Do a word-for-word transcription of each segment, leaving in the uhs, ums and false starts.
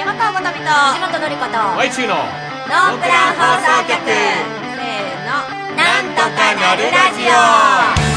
山川まなみと藤本のりことワイチューのノープラン放送局、せーの、なんとかなるラジオ。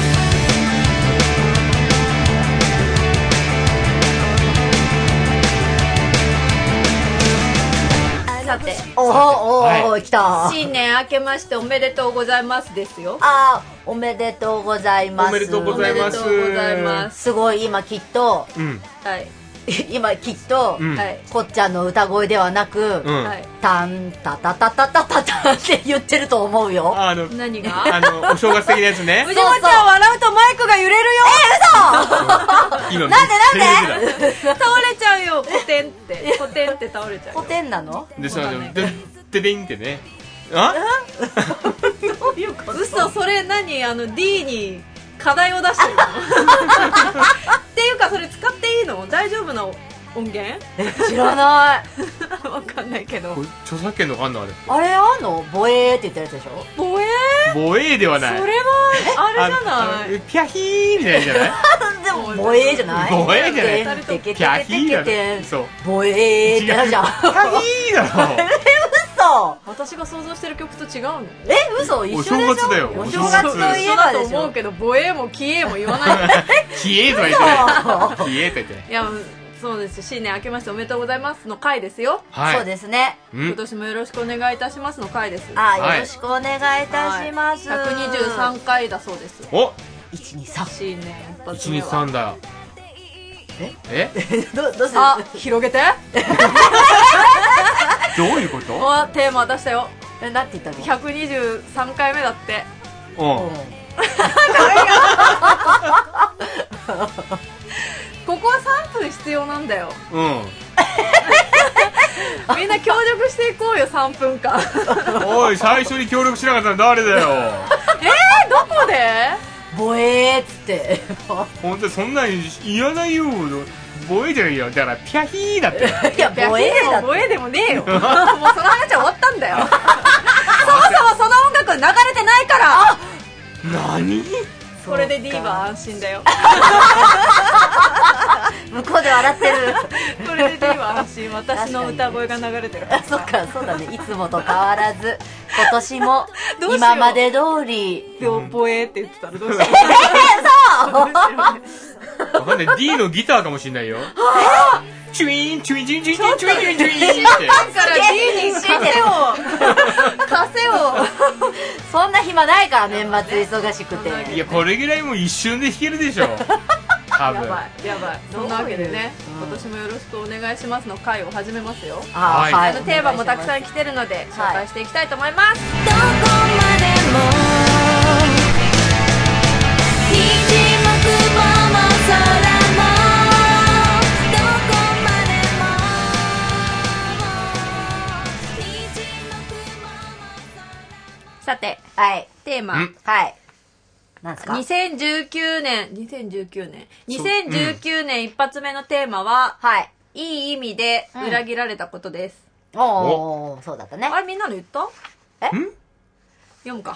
さて、 おーおー、はい、来た。 新年明けましておめでとうございますですよ。 あー、おめでとうございます。 おめでとうございます。 おめでとうございます。 すごい今きっと、 うん、 はい今きっと、 うん、 こっちゃんの歌声ではなく、うん、タンタタタタタタタって言ってると思うよ。 あの何があのお正月的なやつね。 藤本ちゃん笑うとマイクが揺れるよ。 えー、嘘。 今なんでなんで倒れちゃうよ。コテンってコテンって倒れちゃうよ。 コテンなのでさ、でででんってね。あどういうこと？ 嘘。それ何、あの D に課題を出してるのっていうか、それ使っていいの？大丈夫な音源？ 知らないわかんないけど。 著作権のかんのあれ？ あれあんの？ボエーって言ったやつでしょ？ ボエー？ボエーではない。 それはあれじゃない？ ピャヒーみたいなじゃない？ でもボエーじゃない？ ボエーじゃない？ ピャヒーだね。 そう。ボエーってなるじゃん。ピャヒーだろ。 嘘。 私が想像してる曲と違うの？ え、嘘？一緒でしょ？ お正月だよ。 お正月といえばでしょ。 と思うけど、ボエーもキエーも言わない。 キエーとは言ってない。キエーと言ってない。 いや、そうです。新年明けましておめでとうございますの回ですよ。 はい、そうですね。 今年もよろしくお願いいたしますの回です。 あ、よろしくお願いいたします。 ひゃくにじゅうさんかいだそうです。 お、 いちにさん。 新年一発目は。 いちにさんだ。 え？ え？ どどうする？ あ、広げて。 どういうこと？ お、テーマ出したよ。 え、なんて言ったの？ ひゃくにじゅうさんかいめだって。 うん。 ここはさんぷん必要なんだよ。 うん。 みんな協力していこうよ、さんぷんかん。 おい、最初に協力しなかったの誰だよ。 えー、どこで？ ボエーっつって本当にそんなに言わないよ。ボエーじゃないよ。だからピャヒーだって。 いや、ボエーだって。 ボエーでもねえよ。もうその話は終わったんだよ。そもそもその音楽流れてないから。 何？ これで D は安心だよ。 向こうで笑ってる。 これで D は安心。私の歌声が流れてるから。 そっか、そうだね。いつもと変わらず今年も今まで通りボエーって言ってたらどうしよう。 えー、そうわかんない。 D のギターかもしれないよ。チュイーンチュインチュインチュインチュインチュインチュインチュインって。 だから D に稼を稼をそんな暇ないから、年末忙しくて。 いや、これぐらいもう一瞬で弾けるでしょ。多分。 やばいやばい。そんなわけでね、今年もよろしくお願いしますの回を始めますよ。 はい。 あのテーマもたくさん来てるので紹介していきたいと思います。 どこまでもにじむ雲も空さて、 はい、 テーマ、 はい、なんですか？ にせんじゅうきゅうねん、にせんじゅうきゅうねん、にせんじゅうきゅうねん一発目のテーマは、 はい、 いい意味で裏切られたことです。 うん、おー、そうだったね。 あれ、みんなの言った？ え？ 読むか。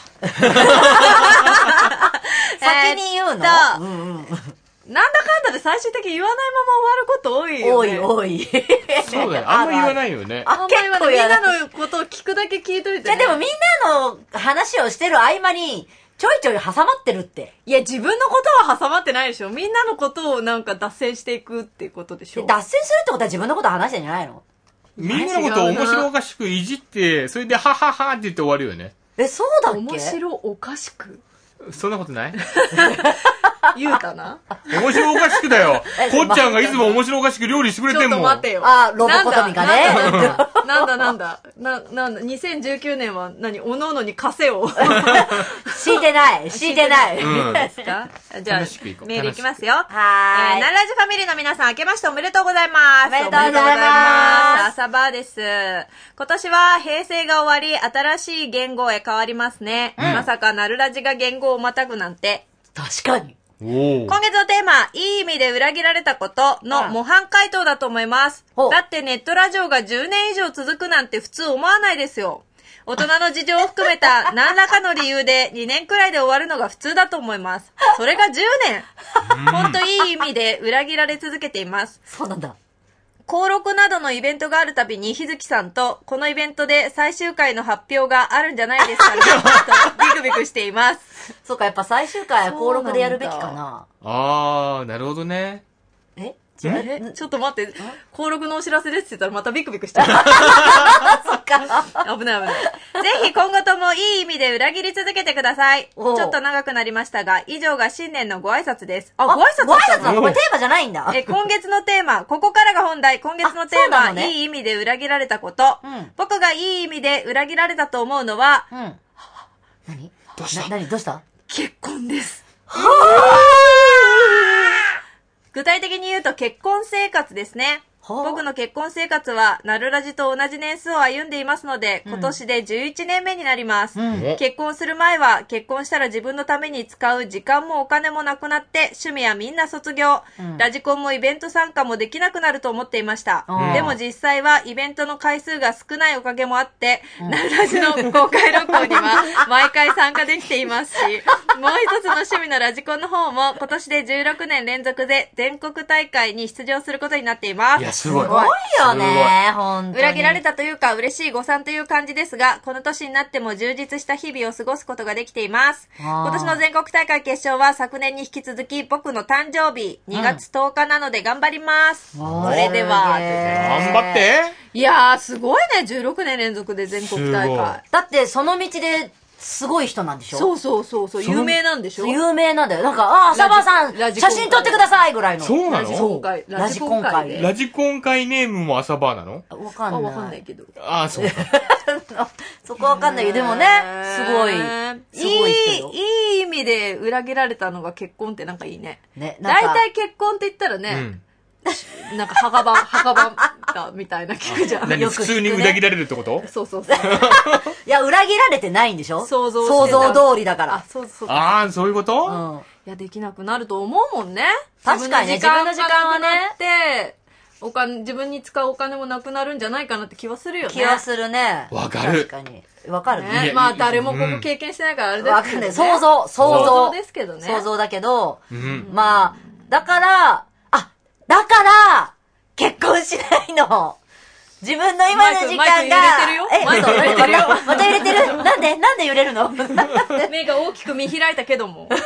先に言うの？ えーうんうん、 なんだかんだで最終的に言わないまま終わること多いよね。 多い多い。 そうだよ。あんま言わないよね。 あんま言わない。みんなのことを聞くだけ聞いといて、ね。 じゃあでもみんなの話をしてる合間にちょいちょい挟まってるって。 いや、自分のことは挟まってないでしょ。みんなのことをなんか脱線していくっていうことでしょ。 脱線するってことは自分のこと話してんじゃないの？ みんなのことを面白おかしくいじって、それでハハハって言って終わるよね。 え、そうだっけ？ 面白おかしくそんなことない？ 言うたな。 面白おかしくだよ。こっちゃんがいつも面白おかしく料理してくれてんもん。 ちょっと待ってよ。 あ、ロボコトミがね。 なんだなんだ。な、なんだ。にせんじゅうきゅうねんは何？おのおのに稼を。 敷いてない。敷いてない。 うん。ですか？じゃあ、メールいきますよ。 はーい。 えー、ナラジファミリーの皆さん、明けましておめでとうございます。 おめでとうございます。 朝場です。今年は平成が終わり、新しい言語へ変わりますね。うん、まさかナルラジが言語をまたぐなんて。 確かに。 今月のテーマ、いい意味で裏切られたことの模範回答だと思います。だってネットラジオがじゅうねん以上続くなんて普通思わないですよ。大人の事情を含めた何らかの理由でにねんくらいで終わるのが普通だと思います。それがじゅうねん。ほんといい意味で裏切られ続けています。 そうなんだ。 登録などのイベントがあるたびに日月さんとこのイベントで最終回の発表があるんじゃないですかねとビクビクしています。 そうか、やっぱ最終回は登録でやるべきかな。 あー、なるほどね。 え違うえちょっと待って、登録のお知らせですって言ったらまたビクビクしちゃう。 そっか。 危ない危ない。ぜひ今後ともいい意味で裏切り続けてください。ちょっと長くなりましたが、以上が新年のご挨拶です。あ、ご挨拶ご挨拶なの？これテーマじゃないんだ。 え、今月のテーマ、ここからが本題。今月のテーマ、ね、いい意味で裏切られたこと、うん。僕がいい意味で裏切られたと思うのは、うん。 何どうした？ 何どうした？ 結婚です。具体的に言うと結婚生活ですね。僕の結婚生活はナルラジと同じ年数を歩んでいますので、今年でじゅういちねんめになります、うん、結婚する前は結婚したら自分のために使う時間もお金もなくなって趣味はみんな卒業、うん、ラジコンもイベント参加もできなくなると思っていました、うん、でも実際はイベントの回数が少ないおかげもあって、うん、ナルラジの公開録音には毎回参加できていますしもう一つの趣味のラジコンの方も今年でじゅうろくねん連続で全国大会に出場することになっています。 いやすごい。 すごいよね、ほんとに。 裏切られたというか、嬉しい誤算という感じですが、この年になっても充実した日々を過ごすことができています。今年の全国大会決勝は昨年に引き続き、僕の誕生日、にがつとおかなので頑張ります。うん、それでは、 頑張って。 いやー、すごいね、じゅうろくねん連続で全国大会。 だって、その道で、すごい人なんでしょ？ そうそうそうそう、有名なんでしょ？ 有名なんだよ。なんか、ああ、浅場さん、写真撮ってくださいぐらいの。 そうなの？ ラジコン会。 ラジコン会。 ラジコン会ネームも浅場なの？ わかんない。 わかんないけど。 ああ、そうか。 そこわかんないけど、でもね、すごい、すごい人よ。 いい意味で裏切られたのが結婚ってなんかいいね。 ね、 だいたい結婚って言ったらね、うんなんか、墓場、墓場だ、みたいな聞くじゃん。 何、普通に裏切られるってこと？ そうそうそう。 いや、裏切られてないんでしょ？ 想像想像通りだから。 あ、そうそう。 ああ、そういうこと？うん。 いや、できなくなると思うもんね。 確かにね、自分の時間はね。 で、お金、自分に使うお金もなくなるんじゃないかなって気はするよね。 気はするね。 わかる。 確かに。わかるね。 まあ、誰もここ経験してないからあれですけどね。 わかんない。想像、想像。 想像ですけどね。 想像だけど、まあ、だから、あ、だから、結婚しないの。自分の今の時間が。 マイク揺れてるよ。 え、マイク揺れてるよ。また揺れてる？なんでなんで揺れるの？ 目が大きく見開いたけども。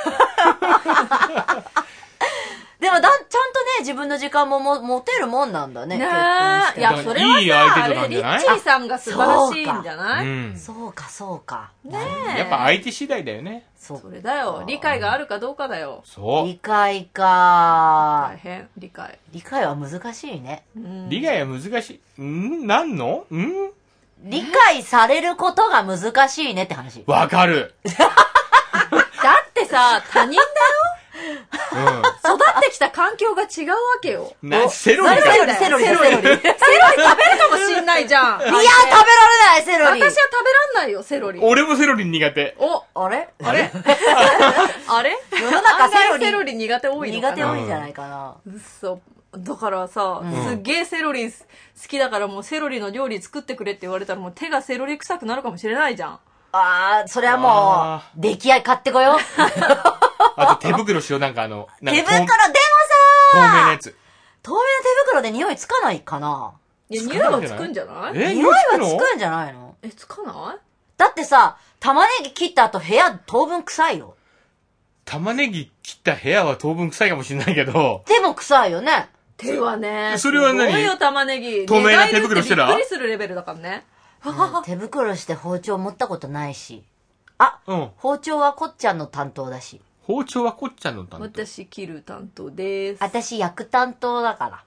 でもだ、ちゃんとね、自分の時間もも持てるもんなんだね。 ねえ。いや、それはさ、 いい相手なんじゃない？ あれ、リッチーさんが素晴らしいんじゃない？ そうか、うん、そうか、そうか。 ねえ。 やっぱ相手次第だよね。 そう。それだよ。理解があるかどうかだよ。 そう。 理解か。 大変。理解。 理解は難しいね。 うん、理解は難しい。んなんのん理解されることが難しいねって話。 わかる。 だってさ、他人だよ。うん、育ってきた環境が違うわけよ。 な、セロリか。 セロリ、セロリ、セロリ。セロリ食べるかもしんないじゃん。 いやー、食べられない、セロリ。 私は食べらんないよ、セロリ。 俺もセロリ苦手。 お、あれあれあれ世の中セロリ。 セロリ苦手多いのかな？ 苦手多いんじゃないかな。 うっそ。だからさ、うん、すっげえセロリ好きだからもうセロリの料理作ってくれって言われたらもう手がセロリ臭くなるかもしれないじゃん。 あー、それはもう、出来合い買ってこよう。 あと手袋しよう、なんかあの、 手袋でもさ透明なやつ。 透明な手袋で匂いつかないかな？ いや、匂いはつくんじゃない？ え、 匂いはつくんじゃないの？ え、つかない？ だってさ、玉ねぎ切った後部屋当分臭いよ。 玉ねぎ切った部屋は当分臭いかもしれないけど。 手も臭いよね。 手はね。 それは何？ すごいよ、玉ねぎ。 透明な手袋してら？ びっくりするレベルだからね。 うん、手袋して包丁持ったことないし。あ、うん、包丁はこっちゃんの担当だし。 包丁はこっちゃんの担当。 私切る担当です。 私焼く担当だから。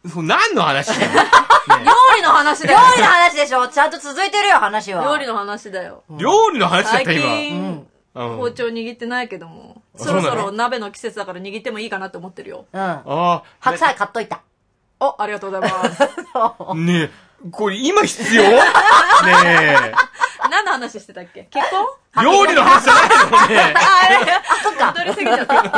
何の話だよ、ね、 料理の話だよ。 料理の話でしょ。ちゃんと続いてるよ、話は。 料理の話だよ。 うん、料理の話だった今。 最近、うん、包丁握ってないけども、そろそろ鍋の季節だから握ってもいいかなって思ってるよ。 うん。ああ。白菜買っといた。 お、ありがとうございます。 ねえ、これ今必要？ねえ。 何の話してたっけ？結婚？ 料理の話じゃないのね。 あれ、あ、そっか。 取りすぎちゃった。そっ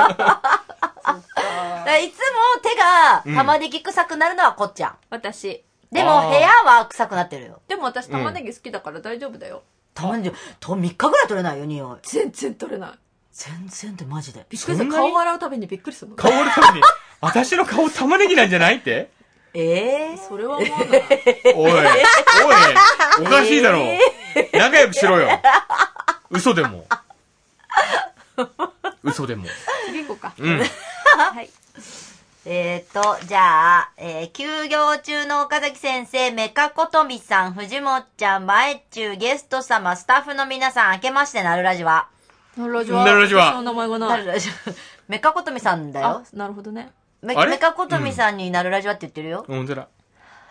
か。 いつも手が玉ねぎ臭くなるのはこっちゃん。 私。 でも部屋は臭くなってるよ。 でも私玉ねぎ好きだから大丈夫だよ。 玉ねぎ、とみっかぐらい取れないよ、匂い。 全然取れない。 全然ってマジで。 びっくりする。顔洗うたびにびっくりするの。 顔洗うたびに、私の顔玉ねぎなんじゃないって？ ええー、 それは思わない。 おい、おい、おかしいだろ。えー、仲良くしろよ。嘘でも。嘘でも。 次行こうか。 うん。 はい。 えーと、じゃあ、えー、休業中の岡崎先生、メカことみさん、藤もっちゃん、まえっちゅう、ゲスト様、スタッフの皆さん、明けましてなるラジは。 なるラジは。 なるラジは。 私の名前がない。 なるラジは。メカことみさんだよ。 あ、なるほどね。 メメカことみさんになるラジはって言ってるよ。 ほんとだ。なる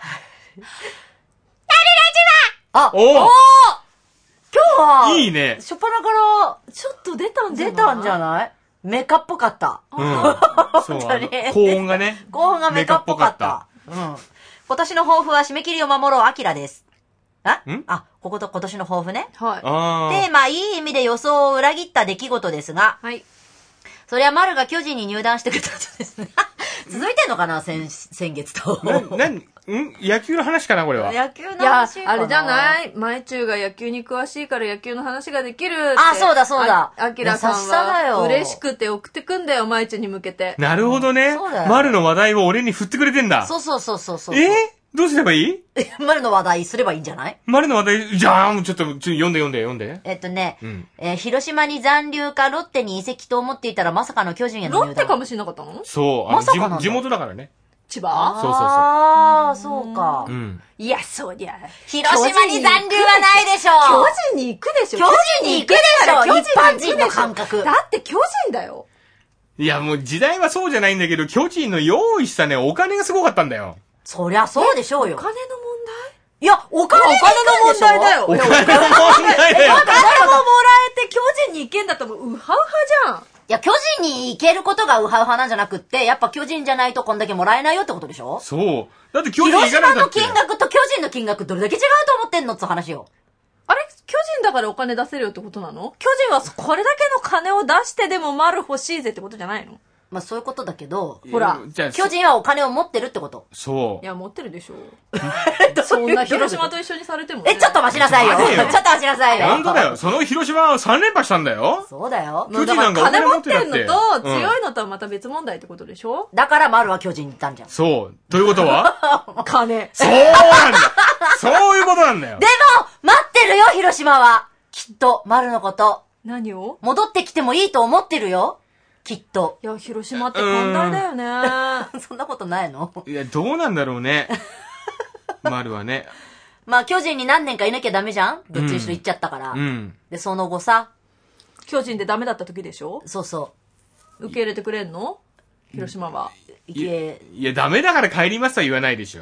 ラジはあ、 おー今日は、 いいね。 しょっぱなから、 ちょっと出たんじゃない出たんじゃないメカっぽかった。 うん。そう、あの高音がね。 高音がメカっぽかった。うん。今年の抱負は締め切りを守ろう、アキラです。あんあ、ここと今年の抱負ね。 はい。 あテーマ、いい意味で予想を裏切った出来事ですが、 はい。 それは丸が巨人に入団してくれた後ですね。続いてんのかな先、先月と。 な、な、ん野球の話かなこれは。 野球のいや、 話かなあれじゃない前中が野球に詳しいから野球の話ができるって。 あ、そうだそうだ。 あきらさん優しさだよは嬉しくて送ってくんだよ、前中に向けて。 なるほどね。 そうだよ丸の話題を俺に振ってくれてんだ。 そうそうそうそうそう。 えー、どうすればいい？ 丸の話題すればいいんじゃない？ 丸の話題、じゃあ、もうちょっと、ちょっと読んで読んで読んで。 えっとね、 うんえー広島に残留かロッテに移籍と思っていたらまさかの巨人への入団。 ロッテかもしれなかったのそう。あのまさかなんだ地地元だからね。 千葉そうそうそうああ、そうか。 うん。 いや、そうりゃ。 広島に残留はないでしょ巨人に行くでしょ巨人に行くでしょ巨人に一般行くでしょ人の感覚。 だって巨人だよ。 いや、もう時代はそうじゃないんだけど、巨人の用意したね、お金がすごかったんだよ。 そりゃそうでしょうよ。 お金の問いや、お金に行くんでしょお金の問題だよ。 お金の問題だよ。 お金ももらえて巨人に行けんだったらもうウハウハじゃん。 いや、巨人に行けることがウハウハなんじゃなくって、やっぱ巨人じゃないとこんだけもらえないよってことでしょ？ そう。だって巨人行広島のかないんだって。 金額と巨人の金額どれだけ違うと思ってんのって話よ。 あれ巨人だからお金出せるよってことなの？巨人はこれだけの金を出してでも丸欲しいぜってことじゃないの？ まあそういうことだけど、 ほらじゃあ巨人はお金を持ってるってこと。 そう。 いや、持ってるでしょ。そんな広島と一緒にされてもね。 え、ちょっと待ちなさいよ。 待てよちょっと待ちなさいよ。 本当だよ。その広島はさん連覇したんだよ。 そうだよ。 巨人なんかお金金持っ持っててたって。 んのとうん強いのとはまた別問題ってことでしょ？ だから丸は巨人に行ったんじゃん。 そう。ということは金。 そうなんだ。そういうことなんだよで。も、待ってるよ、広島は。きっと、丸のこと。 何を？ 戻ってきてもいいと思ってるよ。きっと。 いや、広島って寛大だよね。 そんなことないの？ いや、どうなんだろうね。丸はね。 まあ、巨人に何年かいなきゃダメじゃん？どっちにしろ行っちゃったから。 うん。 で、その後さ、 巨人でダメだった時でしょ？ そうそ受け入れてくれんの？広島は。 う。いいやけ、 いや、ダメだから帰りますとは言わないでしょ。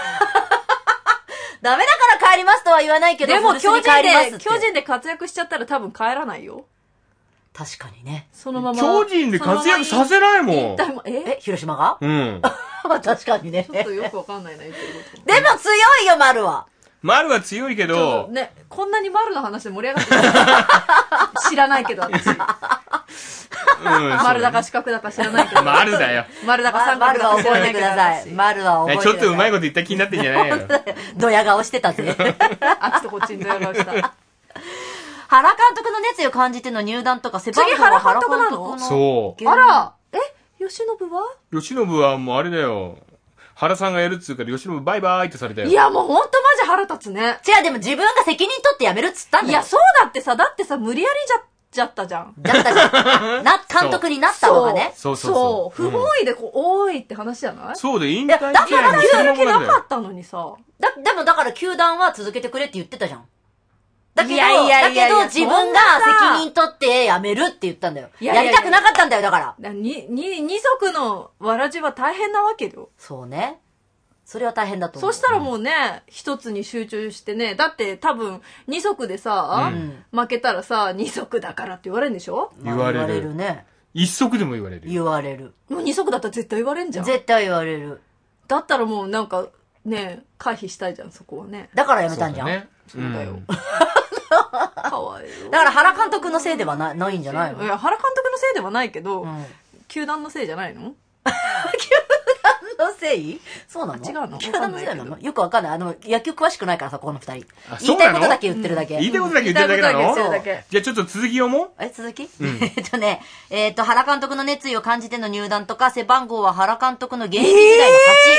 ダメだから帰りますとは言わないけど、 でも古巣に巨人で、 帰りますって巨人で活躍しちゃったら多分帰らないよ。 確かにね。 そのまま。 巨人で活躍させないもん引。退もええ、広島がうん。 確かにね。 ちょっとよくわかんないな、言ってること。 でも強いよ、丸は。 丸は強いけど、 ね、こんなに丸の話で盛り上がってる知らないけど、私。 うん、 丸だか四角だか知らないけど。 丸だよ。 丸だか三角丸はだか知ら覚えてくないけど。 ださい。丸は覚えてください。 ちょっとうまいこと言った気になってんじゃないよ。 ドヤ顔してたぜ。 あっちとこっちにドヤ顔した。 原監督の熱意を感じての入団とか、背番号は原監督の。 そう。 あらえ吉信は吉信はもうあれだよ。原さんがやるっつうから、吉信バイバイってされたよ。 いや、もうほんとマジ腹立つね。 違う、でも自分が責任取って辞めるっつったんだよ。 いや、そうだってさ、だってさ、無理やりじゃ、じゃったじゃん。 だったじゃん。な、監督になった方がね。 そうそうそう。 そう。不本意でこう、多いって話じゃないそうで、引退いやだから試合もするやる気もんなだよ。 なんかったのにさ。 だ、でもだから球団は続けてくれって言ってたじゃん。だけど、 いやいやいやいやだけど自分が責任取って辞めるって言ったんだよ。 いやいやいややりたくなかったんだよ、だから。 だに、に、二足のわらじは大変なわけよ。 そうね。それは大変だと思う。 そしたらもうね、一つに集中してね、だって多分、二足でさ、 うん負けたらさ、二足だからって言われるんでしょ？ まあ言われる言われるね。 一足でも言われる。 言われる。 もう二足だったら絶対言われんじゃん。 絶対言われる。 だったらもうなんか、ね、回避したいじゃん、そこはね。 だから辞めたんじゃん。 そうだね。 そうだよんかわいいよ。 だから原監督のせいではなないんじゃないの？ いや、原監督のせいではないけど、 うん。 球団のせいじゃないの？ のせい？そうなの？ 違うの球団のせいなの？よくわかんない。あの、野球詳しくないからさ、ここの二人。 あ言いたいことだけ言ってるだけ。 言いたいことだけ言ってるだけなの言いたいことだけ言ってるだけじゃあちょっと続き読もう。 え、続き、えっとね、えっと、原監督の熱意を感じての入団とか、背番号は原監督の現役時代の勝ち。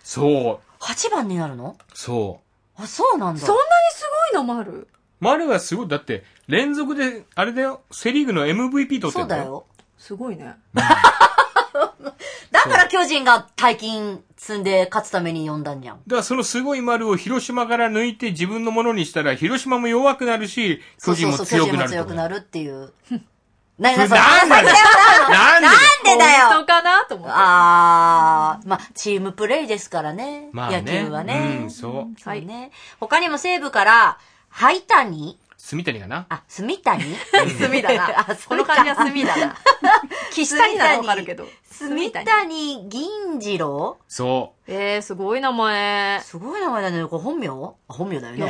そう。 はちばんになるの？ そう。 あ、そうなんだ。 そんなにすごいの丸。 丸はすごい。だって、連続で、あれだよ、セリーグの エムブイピー 取ってんだよ。 そうだよ。 すごいね。 だから巨人が大金積んで勝つために呼んだんじゃん。 だからそのすごい丸を広島から抜いて自分のものにしたら、広島も弱くなるし、巨人も強くなる。そうそうそう、巨人も強くなるっていう。 なにな、それ、 なんでだよなんでだよ本当かなと思って。 あー、まあ、チームプレイですからね。 まあね。 野球はね。 うん、そう。 そうね。他にも西武から、ハイタニ住谷かなあ、住谷住だな。あ、この感じは住だな。岸谷ならわかるけど。 住谷銀次郎そう。 えー、すごい名前。 すごい名前だね。これ本名本名だよね。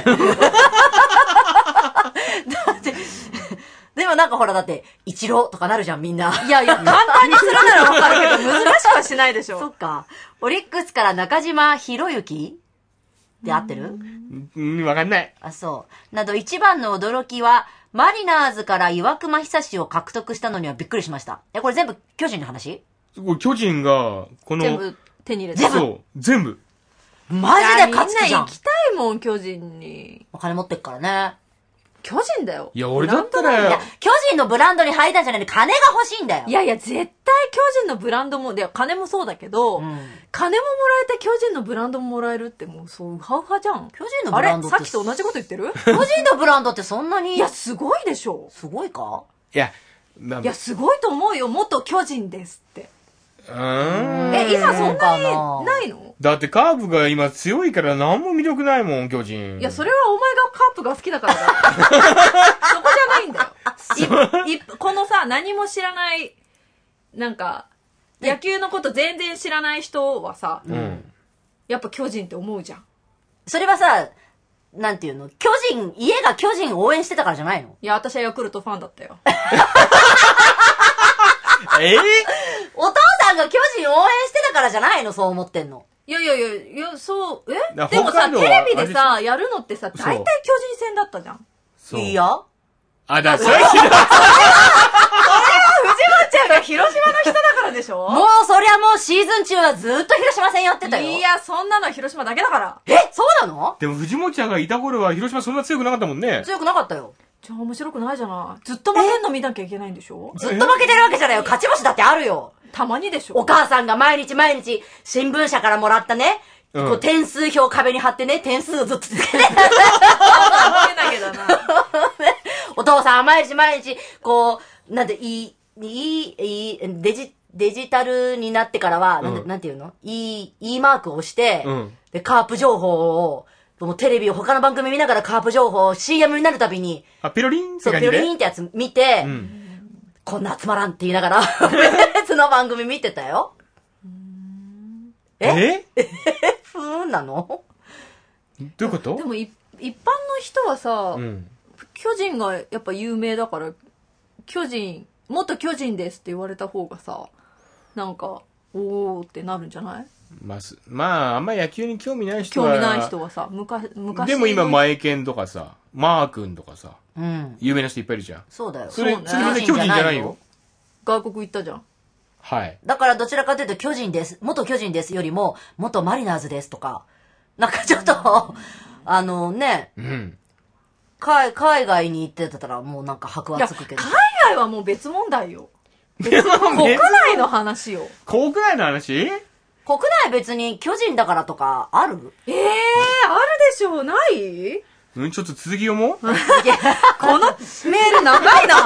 だって、でもなんかほらだって、一郎とかなるじゃんみんな。 いやいや、簡単にするならわかるけど、難しくはしないでしょ。 そっか。オリックスから中島博之って合ってる？ うん、わかんない。 あ、そう。など一番の驚きは、マリナーズから岩隈久志を獲得したのにはびっくりしました。え、これ全部巨人の話？ 巨人が、この、 全部手に入れた。 そう、全部。 マジで勝つ気じゃん。 みんな行きたいもん、巨人に。 お金持ってっからね。 巨人だよ。 いや、俺だったら、 いや、巨人のブランドに入ったんじゃないんで、金が欲しいんだよ。 いやいや、絶対巨人のブランドも、いや、金もそうだけど、うん、金ももらえて巨人のブランドももらえるってもう、そう、ウハウハじゃん。 巨人のブランドって。 あれさっきと同じこと言ってる？ 巨人のブランドってそんなに。 いや、すごいでしょ。 すごいか？ いや、 まあ、いや、すごいと思うよ。元巨人ですって。 うーん。 え、今そんなにないの？ だってカープが今強いから何も魅力ないもん、巨人。 いや、それはお前がカープが好きだからだ。そこじゃないんだよ。いいこのさ、何も知らない、なんか、野球のこと全然知らない人はさ、うん、やっぱ巨人って思うじゃん。 それはさ、なんていうの？巨人、家が巨人応援してたからじゃないの？ いや、私はヤクルトファンだったよ。 えー、 お父さんが巨人応援してたからじゃないの？そう思ってんの。 いやいやいや、いや、そう、えでもさ、テレビでさ、やるのってさ、大体巨人戦だったじゃん。 そう。いいよ。 あ、だ、それ、それは藤本ちゃんが広島の人だからでしょ？ もう、そりゃもうシーズン中はずっと広島戦やってたよ。 いや、そんなのは広島だけだから。 え、そうなの？ でも藤本ちゃんがいた頃は広島そんな強くなかったもんね。 強くなかったよ。 じゃあ面白くないじゃない。ずっと負けんの見なきゃいけないんでしょ？ ずっと負けてるわけじゃないよ。勝ち星だってあるよ。 たまにでしょ？ お母さんが毎日毎日新聞社からもらったね、うん、こう点数表を壁に貼ってね、点数をずっとつけて。お父さんは毎日毎日、こう、なんで、いい、いい、いい、デジ、デジタルになってからは、うん、なんで、なんていうの？いい、いいマークを押して、うん、で、カープ情報を、もうテレビを他の番組見ながらカープ情報を シーエム になるたびに、 あ、ピロリンってそう、ピロリンってやつ見て、うん、こんなつまらんって言いながら、別の番組見てたよ。 ええふーんなの？ どういうこと？ でも一般の人はさ、うん、巨人がやっぱ有名だから、巨人、元巨人ですって言われた方がさ、なんか、おーってなるんじゃない？ まあ、まあ、あんま野球に興味ない人は。 興味ない人はさ、昔、昔。 でも今、前健とかさ、マー君とかさ、 うん、 有名な人いっぱいいるじゃん。 そうだよ。 それ、それ全然巨人じゃないよ。 外国行ったじゃん。 はい。 だからどちらかというと巨人です、元巨人ですよりも、元マリナーズですとか、なんかちょっと、あのね、 うん。 海、海外に行ってたらもうなんか箔はつくけど。 海外はもう別問題よ。別国内の話よ。 国内の話？ 国内別に巨人だからとかある？ ええー、あるでしょう。ない？ うん、ちょっと続き読もう。このメール長いな。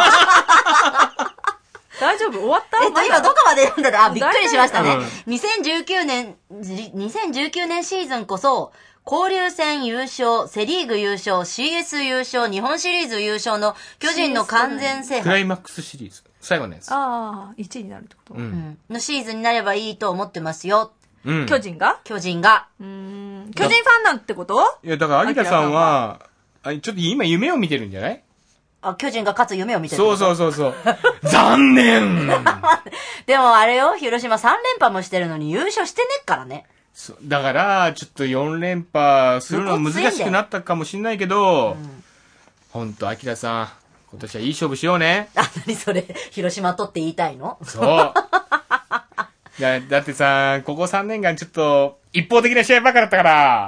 大丈夫？終わった？ えっと、今どこまで読んだら、あ、びっくりしましたね。にせんじゅうきゅうねん、にせんじゅうきゅうねんシーズンこそ、交流戦優勝、セリーグ優勝、シーエス 優勝、日本シリーズ優勝の巨人の完全制覇。 クライマックスシリーズ。最後のやつ。 ああ、いちいになるってこと？ うん。 のシーズンになればいいと思ってますよ。 うん。 巨人が？ 巨人が。 うーん。巨人ファンなんてこと？ いや、だから、有田さんは、あ、ちょっと今夢を見てるんじゃない？ あ、巨人が勝つ夢を見てる。 そうそうそうそう。残念でもあれよ、広島さん連覇もしてるのに優勝してねっからね。 そう。だから、ちょっとよん連覇するの難しくなったかもしんないけど、うん、ほんと、明さん、今年はいい勝負しようね。 あ、なにそれ、広島取って言いたいの？ そう。だ, だってさ、ここさんねんかんちょっと、 一方的な試合ばっかだったから。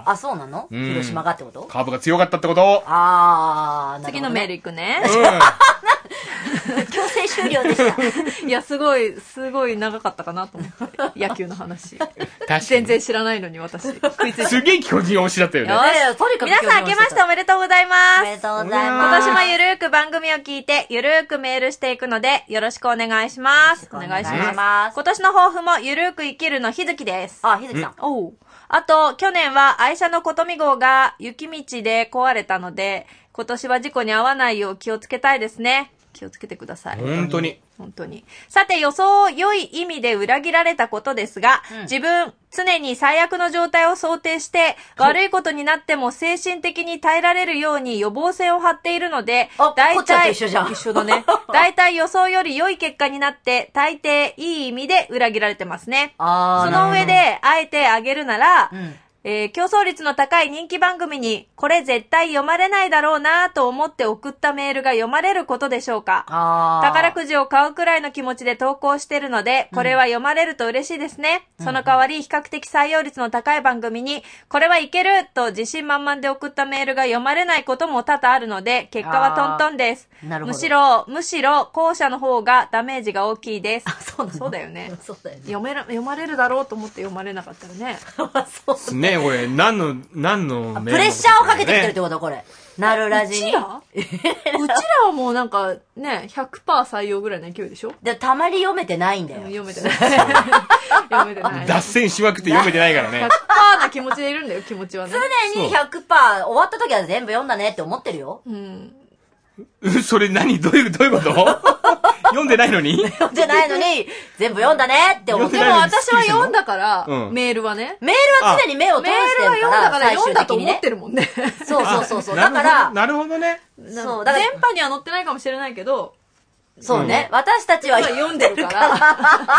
あ、そうなの？ うん広島がってこと？ カープが強かったってこと。 あー、なるほどね。 次のメールいくね。 うん。強制終了でした。 いや、すごい、すごい長かったかなと思って。野球の話。 確かに。 全然知らないのに私。食いついて。 すげえ巨人推しだったよね。 よし。 とにかく皆さん明けましておめでとうございます。 おめでとうございます。 今年もゆるーく番組を聞いて、ゆるーくメールしていくので、よろしくお願いします。お願いします。今年の抱負もゆるーく生きるのひずきです。 あ、ひずきさん。 おう。あと、去年は愛車のことみ号が雪道で壊れたので、今年は事故に遭わないよう気をつけたいですね。気をつけてください。 本当に。 本当に。さて、予想を良い意味で裏切られたことですが、うん、自分、常に最悪の状態を想定して、悪いことになっても精神的に耐えられるように予防線を張っているので、 大体、一緒じゃん。 一緒だね。大体予想より良い結果になって、大抵いい意味で裏切られてますね。あその上で、あえてあげるなら、うんえー、競争率の高い人気番組に、これ絶対読まれないだろうなと思って送ったメールが読まれることでしょうか。あ宝くじを買うくらいの気持ちで投稿してるので、これは読まれると嬉しいですね。うん、その代わり、比較的採用率の高い番組に、これはいけると自信満々で送ったメールが読まれないことも多々あるので、結果はトントンです。なるほど。むしろ、むしろ、後者の方がダメージが大きいです。あ、そうだ、そうだよね。そうだよね。読めら、読まれるだろうと思って読まれなかったらね。 そうですね。これ、何の、何の、 プレッシャーをかけてきてるってことこれ。なるラジに。 うちらうちらはもうなんか、ね、ひゃくパーセント 採用ぐらいの勢いでしょで、たまに読めてないんだよ。 読めてない。読めてない。 脱線しまくって読めてないからね。 ひゃくパーセント な気持ちでいるんだよ、気持ちはね。 常に ひゃくパーセント 終わった時は全部読んだねって思ってるよ。うん。 それ何どういう、どういうこと読んでないのに読んでないのに、全部読んだねって思ってる。 でも私は読んだから、うん、メールはね。 メールは常に目を通してるから、 メールは読んだから読んだと思ってるもんね。 そうそうそうそう。だから、 なるほどね。 そう、だから電波には載ってないかもしれないけど、 そうね。うん、私たちは読んでるから。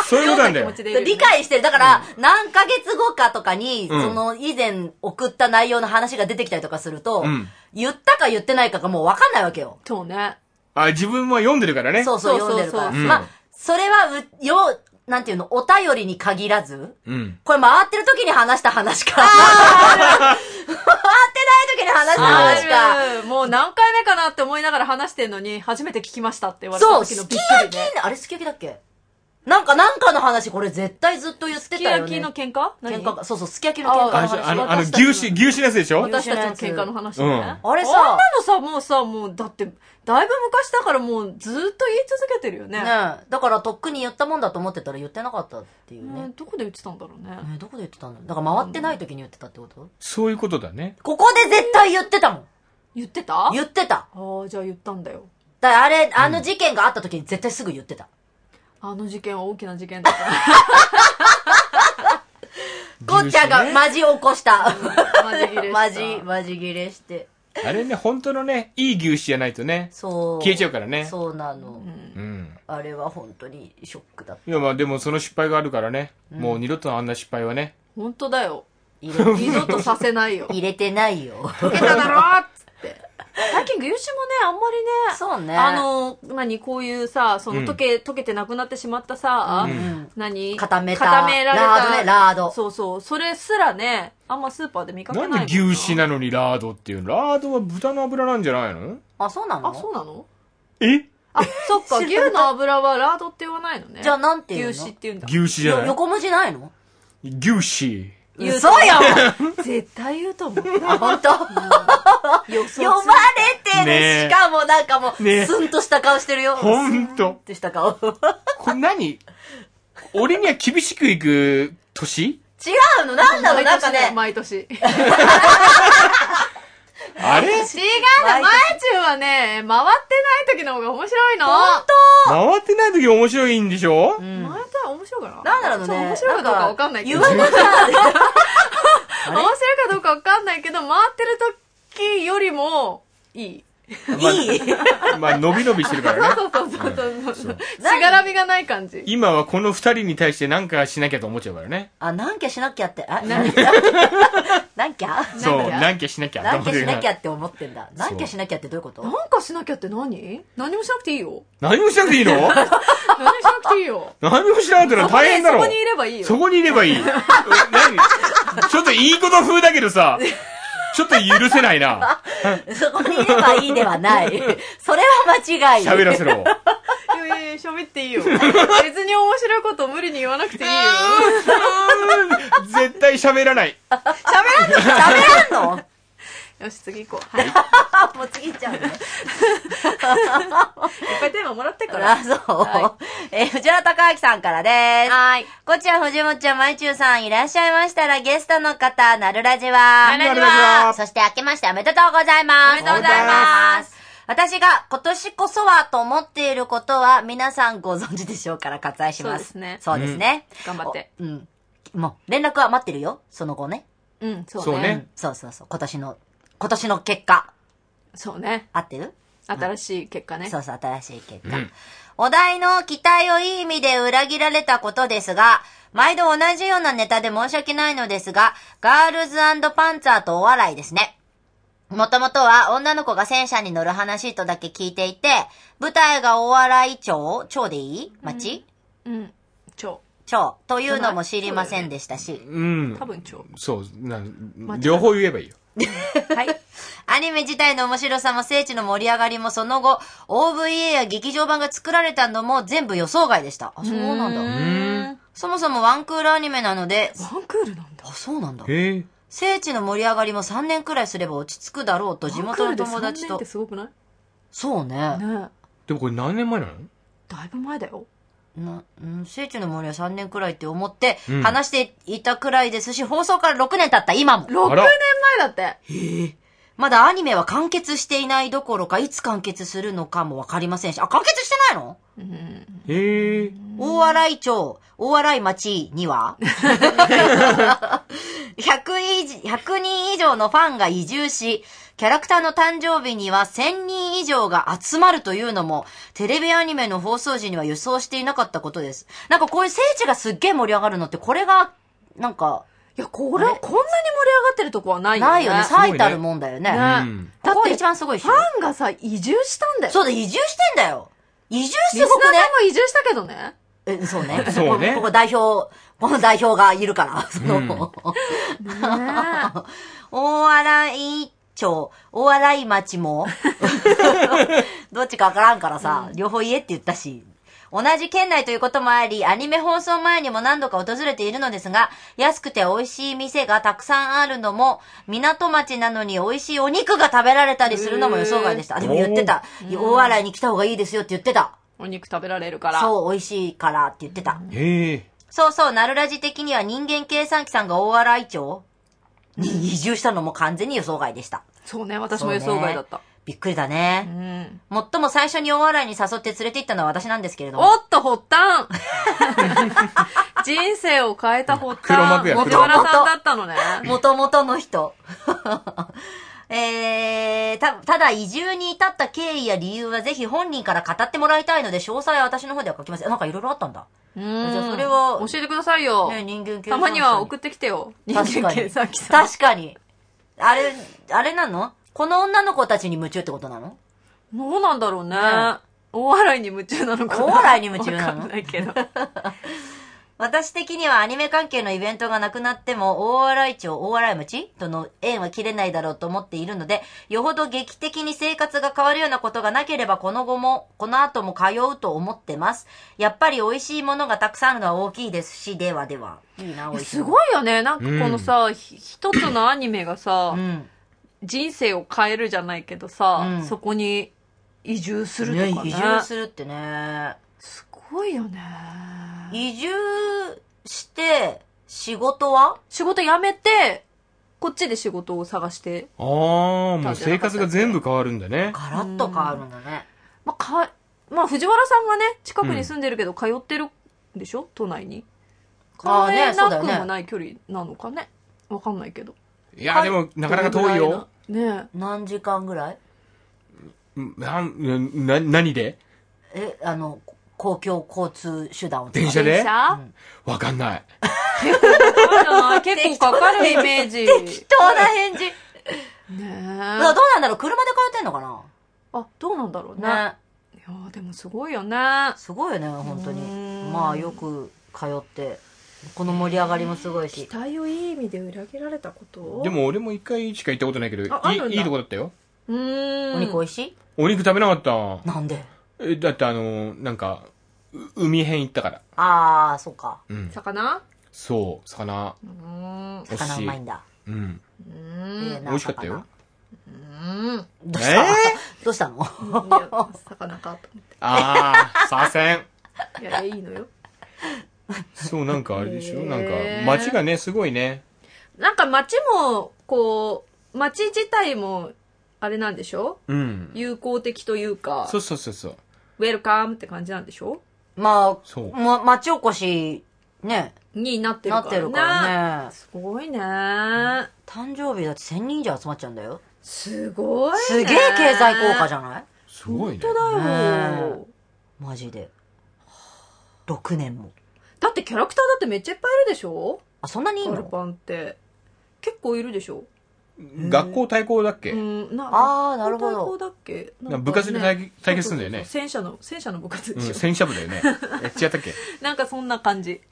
そういうことなんだよ。 理解してる。だから、うん、何ヶ月後かとかに、うん、その以前送った内容の話が出てきたりとかすると、うん、言ったか言ってないかがもう分かんないわけよ。 そうね。 あ、自分も読んでるからね。 そうそう、読んでるから。まあ、それは、う、よ、なんていうの、お便りに限らず、うん、これ回ってる時に話した話か。回ってない時に話した話か。 もう何回目かなって思いながら話してんのに、初めて聞きましたって言われた時のびっくりね。 そう、すき焼き、あれすき焼きだっけなんか、なんかの話、これ絶対ずっと言ってたよね。 すき焼きの喧嘩喧嘩そうそう、すき焼きの喧嘩の話。 あの、あの、牛脂、牛脂のやつでしょ私たちの喧嘩の話ね。うん、 あれさ、 あんなのさ、もうさ、もう、だって、だいぶ昔だからもうずっと言い続けてるよね。 ねだからとっくに言ったもんだと思ってたら言ってなかったっていうね。 ねどこで言ってたんだろうね。 ねどこで言ってたんだろう。だから回ってない時に言ってたってこと、うん、 そういうことだね。 ここで絶対言ってたもん。 言ってた言ってた。 ああ、じゃあ言ったんだよ。 だからあれ、あの事件があった時に絶対すぐ言ってた。 うん、あの事件は大きな事件だった。 ゴッチャがマジ起こした。 マジ切れした。 マジ、マジ切れして。 あれね、本当のね、いい牛脂じゃないとね、そう。消えちゃうからね。 そうなの。うん。あれは本当にショックだった。 いや、まあでもその失敗があるからね、うん、もう二度とあんな失敗はね。 本当だよ。二度とさせないよ。 入れてないよ。 溶けただろーっつって。最近牛脂もね、あんまりね、 そうね。 あの、何、こういうさ、その溶け、うん、溶けてなくなってしまったさ、うん、何固めた。 固められた。 ラードね、ラード。 そうそう。それすらね、あんまスーパーで見かけない。 なんで牛脂なのにラードっていうの？ラードは豚の油なんじゃないの？ あ、そうなの？ あ、そうなの？ え？ あ、そっか、牛の油はラードって言わないのね。 じゃあなんて言うの？ 牛脂って言うんだ。 牛脂じゃない？ 横文字ないの？ 牛脂。 嘘よ絶対言うと思う。 あ、ほんと？読まれてる、ね、しかもなんかもう、ね、スンとした顔してるよ。 ほんと。 スンとした顔。これ何？俺には厳しくいく年？ 違うのなんだろうなんかね。 毎年。 あれ？ 違うの、まいちゅうはね、回ってない時の方が面白いの。 ほんと？ 回ってない時面白いんでしょ？ うん、回ってない面白いかな？ なんだろうね。 面白いかどうかわかんないけど。 言わなきゃ。面白いかどうかわかんないけど、回ってる時よりもいい。 まあ、 いいまあ、伸び伸びしてるからね。 そうそうそうそうそう。しがらみがない感じ。 今はこの二人に対して何かしなきゃと思っちゃうからね。 あ、なんきゃしなきゃって、あ、なんきゃそう、なんきゃしなきゃ。 なんきゃしなきゃって思ってんだ。なんきゃしなきゃってどういうことなんかしなきゃって何？何もしなくていいよ。 何もしなくていいの？ 何もしなくていいよ。 何もしなかったら大変だろ。 そこにいればいいよ。 そこにいればいい。何？ちょっといいこと風だけどさ、ちょっと許せないな。 そこにいればいいではない。それは間違い。 喋らせろ。 いやいやいや、喋っていいよ。別に面白いこと無理に言わなくていいよ。 絶対喋らない。 喋らんの？喋らんの？ よし、次行こう。はい。 もう次行っちゃうね。いっぱいテーマもらってから。 あ、そう。はい、えー、藤原隆明さんからです。 はい。 こちら、藤本ちゃん、まいちゅうさん、いらっしゃいましたら、ゲストの方、なるラジは。 なるラジは。 そして、明けましておめでとうございます。 おめでとうございます。 私が今年こそはと思っていることは、皆さんご存知でしょうから割愛します。 そうですね。 そうですね。 うん、頑張って。 うん。もう、連絡は待ってるよ。その後ね。 うん、そうね。 そうね。 そうそうそう。今年の、今年の結果。 そうね。 合ってる？ 新しい結果ね。 そうそう、新しい結果。 うん、 お題の期待をいい意味で裏切られたことですが、毎度同じようなネタで申し訳ないのですが、ガールズ&パンツァーとお笑いですね。もともとは女の子が戦車に乗る話とだけ聞いていて、舞台がお笑い町町でいい町、 うん、うん。町。 町というのも知りませんでしたし。 うん。 多分町。 そうな、両方言えばいいよ。 はい。アニメ自体の面白さも聖地の盛り上がりもその後、オーブイエー や劇場版が作られたのも全部予想外でした。あ、そうなんだ。 うーん。 そもそもワンクールアニメなので。 ワンクールなんだ。 あ、そうなんだ。 へえ。 聖地の盛り上がりもさんねんくらいすれば落ち着くだろうと地元の友達と。 ってすごくない？ そうね。 ね。 でもこれ何年前なの？ だいぶ前だよ。 な、うん、聖地の森はさんねんくらいって思って話していたくらいですし、うん、放送からろくねん経った今も。 ろくねんまえだって。 へえ。まだアニメは完結していないどころか、いつ完結するのかもわかりませんし。あ、完結してないの？ うん、 へえ。 大洗町、大洗町にはひゃくい、ひゃくにん以上のファンが移住し、キャラクターの誕生日にはせんにん以上が集まるというのも、テレビアニメの放送時には予想していなかったことです。なんかこういう聖地がすっげえ盛り上がるのって、これが、なんか、 いや、これはこんなに盛り上がってるとこはないよね。 ないよね。最たるもんだよね。 ね、 うん、だって一番すごいし。 ファンがさ、移住したんだよ。 そうだ、移住してんだよ。移住すごくね。 リスナーさんも移住したけどね。 え、そうね。 そうね。 ここ代表、この代表がいるから、その、うん、大洗町、大洗町も、どっちかわからんからさ、うん、両方言えって言ったし、同じ県内ということもあり、アニメ放送前にも何度か訪れているのですが、安くて美味しい店がたくさんあるのも、港町なのに美味しいお肉が食べられたりするのも予想外でした。でも言ってた。大洗に来た方がいいですよって言ってた。 お肉食べられるから。 そう、美味しいからって言ってた。 へえ。 そうそう、ナルラジ的には人間計算機さんが大洗町に移住したのも完全に予想外でした。 そうね、私も予想外だった。 びっくりだね。うん。最も最初に大洗に誘って連れて行ったのは私なんですけれども。 おっと、発端人生を変えた発端。 黒幕や、 元原さんだったのね。 元々の人。えー、た、ただ移住に至った経緯や理由はぜひ本人から語ってもらいたいので、詳細は私の方では書きません。なんかいろいろあったんだ。 うん。 じゃあそれは。 教えてくださいよ。 ね、人間計算機。 たまには送ってきてよ。人間計算機さん。 確かに。あれ、あれなの？この女の子たちに夢中ってことなの？ どうなんだろうね。大洗に夢中なのかな。 大洗に夢中なの？ わかんないけど。 私的にはアニメ関係のイベントがなくなっても大洗町、大洗町との縁は切れないだろうと思っているので、よほど劇的に生活が変わるようなことがなければこの後も、この後も通うと思ってます。やっぱり美味しいものがたくさんあるのは大きいですし、ではでは。いいな、美味しい。 すごいよね。なんかこのさ、うん、一つのアニメがさ、うん、人生を変えるじゃないけどさ、うん、そこに移住するとかね。 ね、移住するってね。 すごいよね。 移住して仕事は？ 仕事辞めてこっちで仕事を探して。 ああ、もう生活が全部変わるんだね。 ガラッと変わるんだね。 まあ、かまあ藤原さんがね近くに住んでるけど通ってるんでしょ、都内に。通えなくもない距離なのかね。わかんないけど。 いやでもなかなか遠いよ。 ね。 何時間ぐらい？ なん、な、何で？ え、あの、公共交通手段を電車で？ 電車？ わかんない。 結構かかる結構かかるイメージ。 適当な返事。 ねえ。 どうなんだろう、車で通ってんのかな？ あ、どうなんだろうね。 ね。 いやでもすごいよね。 すごいよね、本当に。まあ、よく通って、この盛り上がりもすごいし。 期待をいい意味で裏切られたこと？ でも俺も一回しか行ったことないけど、いい、いいとこだったよ。 うーん。 お肉美味しい？ お肉食べなかった。 なんで？ え、だってあの、なんか、海辺行ったから。 あー、そうか。 うん。 魚？ そう、魚。 うーん。 魚うまいんだ。 うん。 うん。 美味しかったよ。 うん。 どうした、 えー、どうしたの？ いや魚かと思って。 あー、左遷。 いや、いいのよ。 そう、なんかあれでしょ、なんか、街がね、すごいね。 なんか街も、こう、街自体も、あれなんでしょ？ うん。 友好的というか、 そうそうそうそう。 ウェルカムって感じなんでしょ？ まあ、 そう。 ま、町おこし、ね。 になってるからね。 なってるからね。 すごいね。 誕生日だってせんにん以上集まっちゃうんだよ。 すごいね。 すげえ経済効果じゃない？ すごいね。 本当だよ。 ねマジで。ろくねんも。 だってキャラクターだってめっちゃいっぱいいるでしょ？ あ、そんなにいいの？ ガルパンって。結構いるでしょ？ 学校対抗だっけ？ うん、なあー、なるほど。 学校だっけ？なんかね部活で対対決するんだよね。 そうそうそう戦車の、戦車の部活でしょ。 うん、戦車部だよね。え、違ったっけ？ なんかそんな感じ。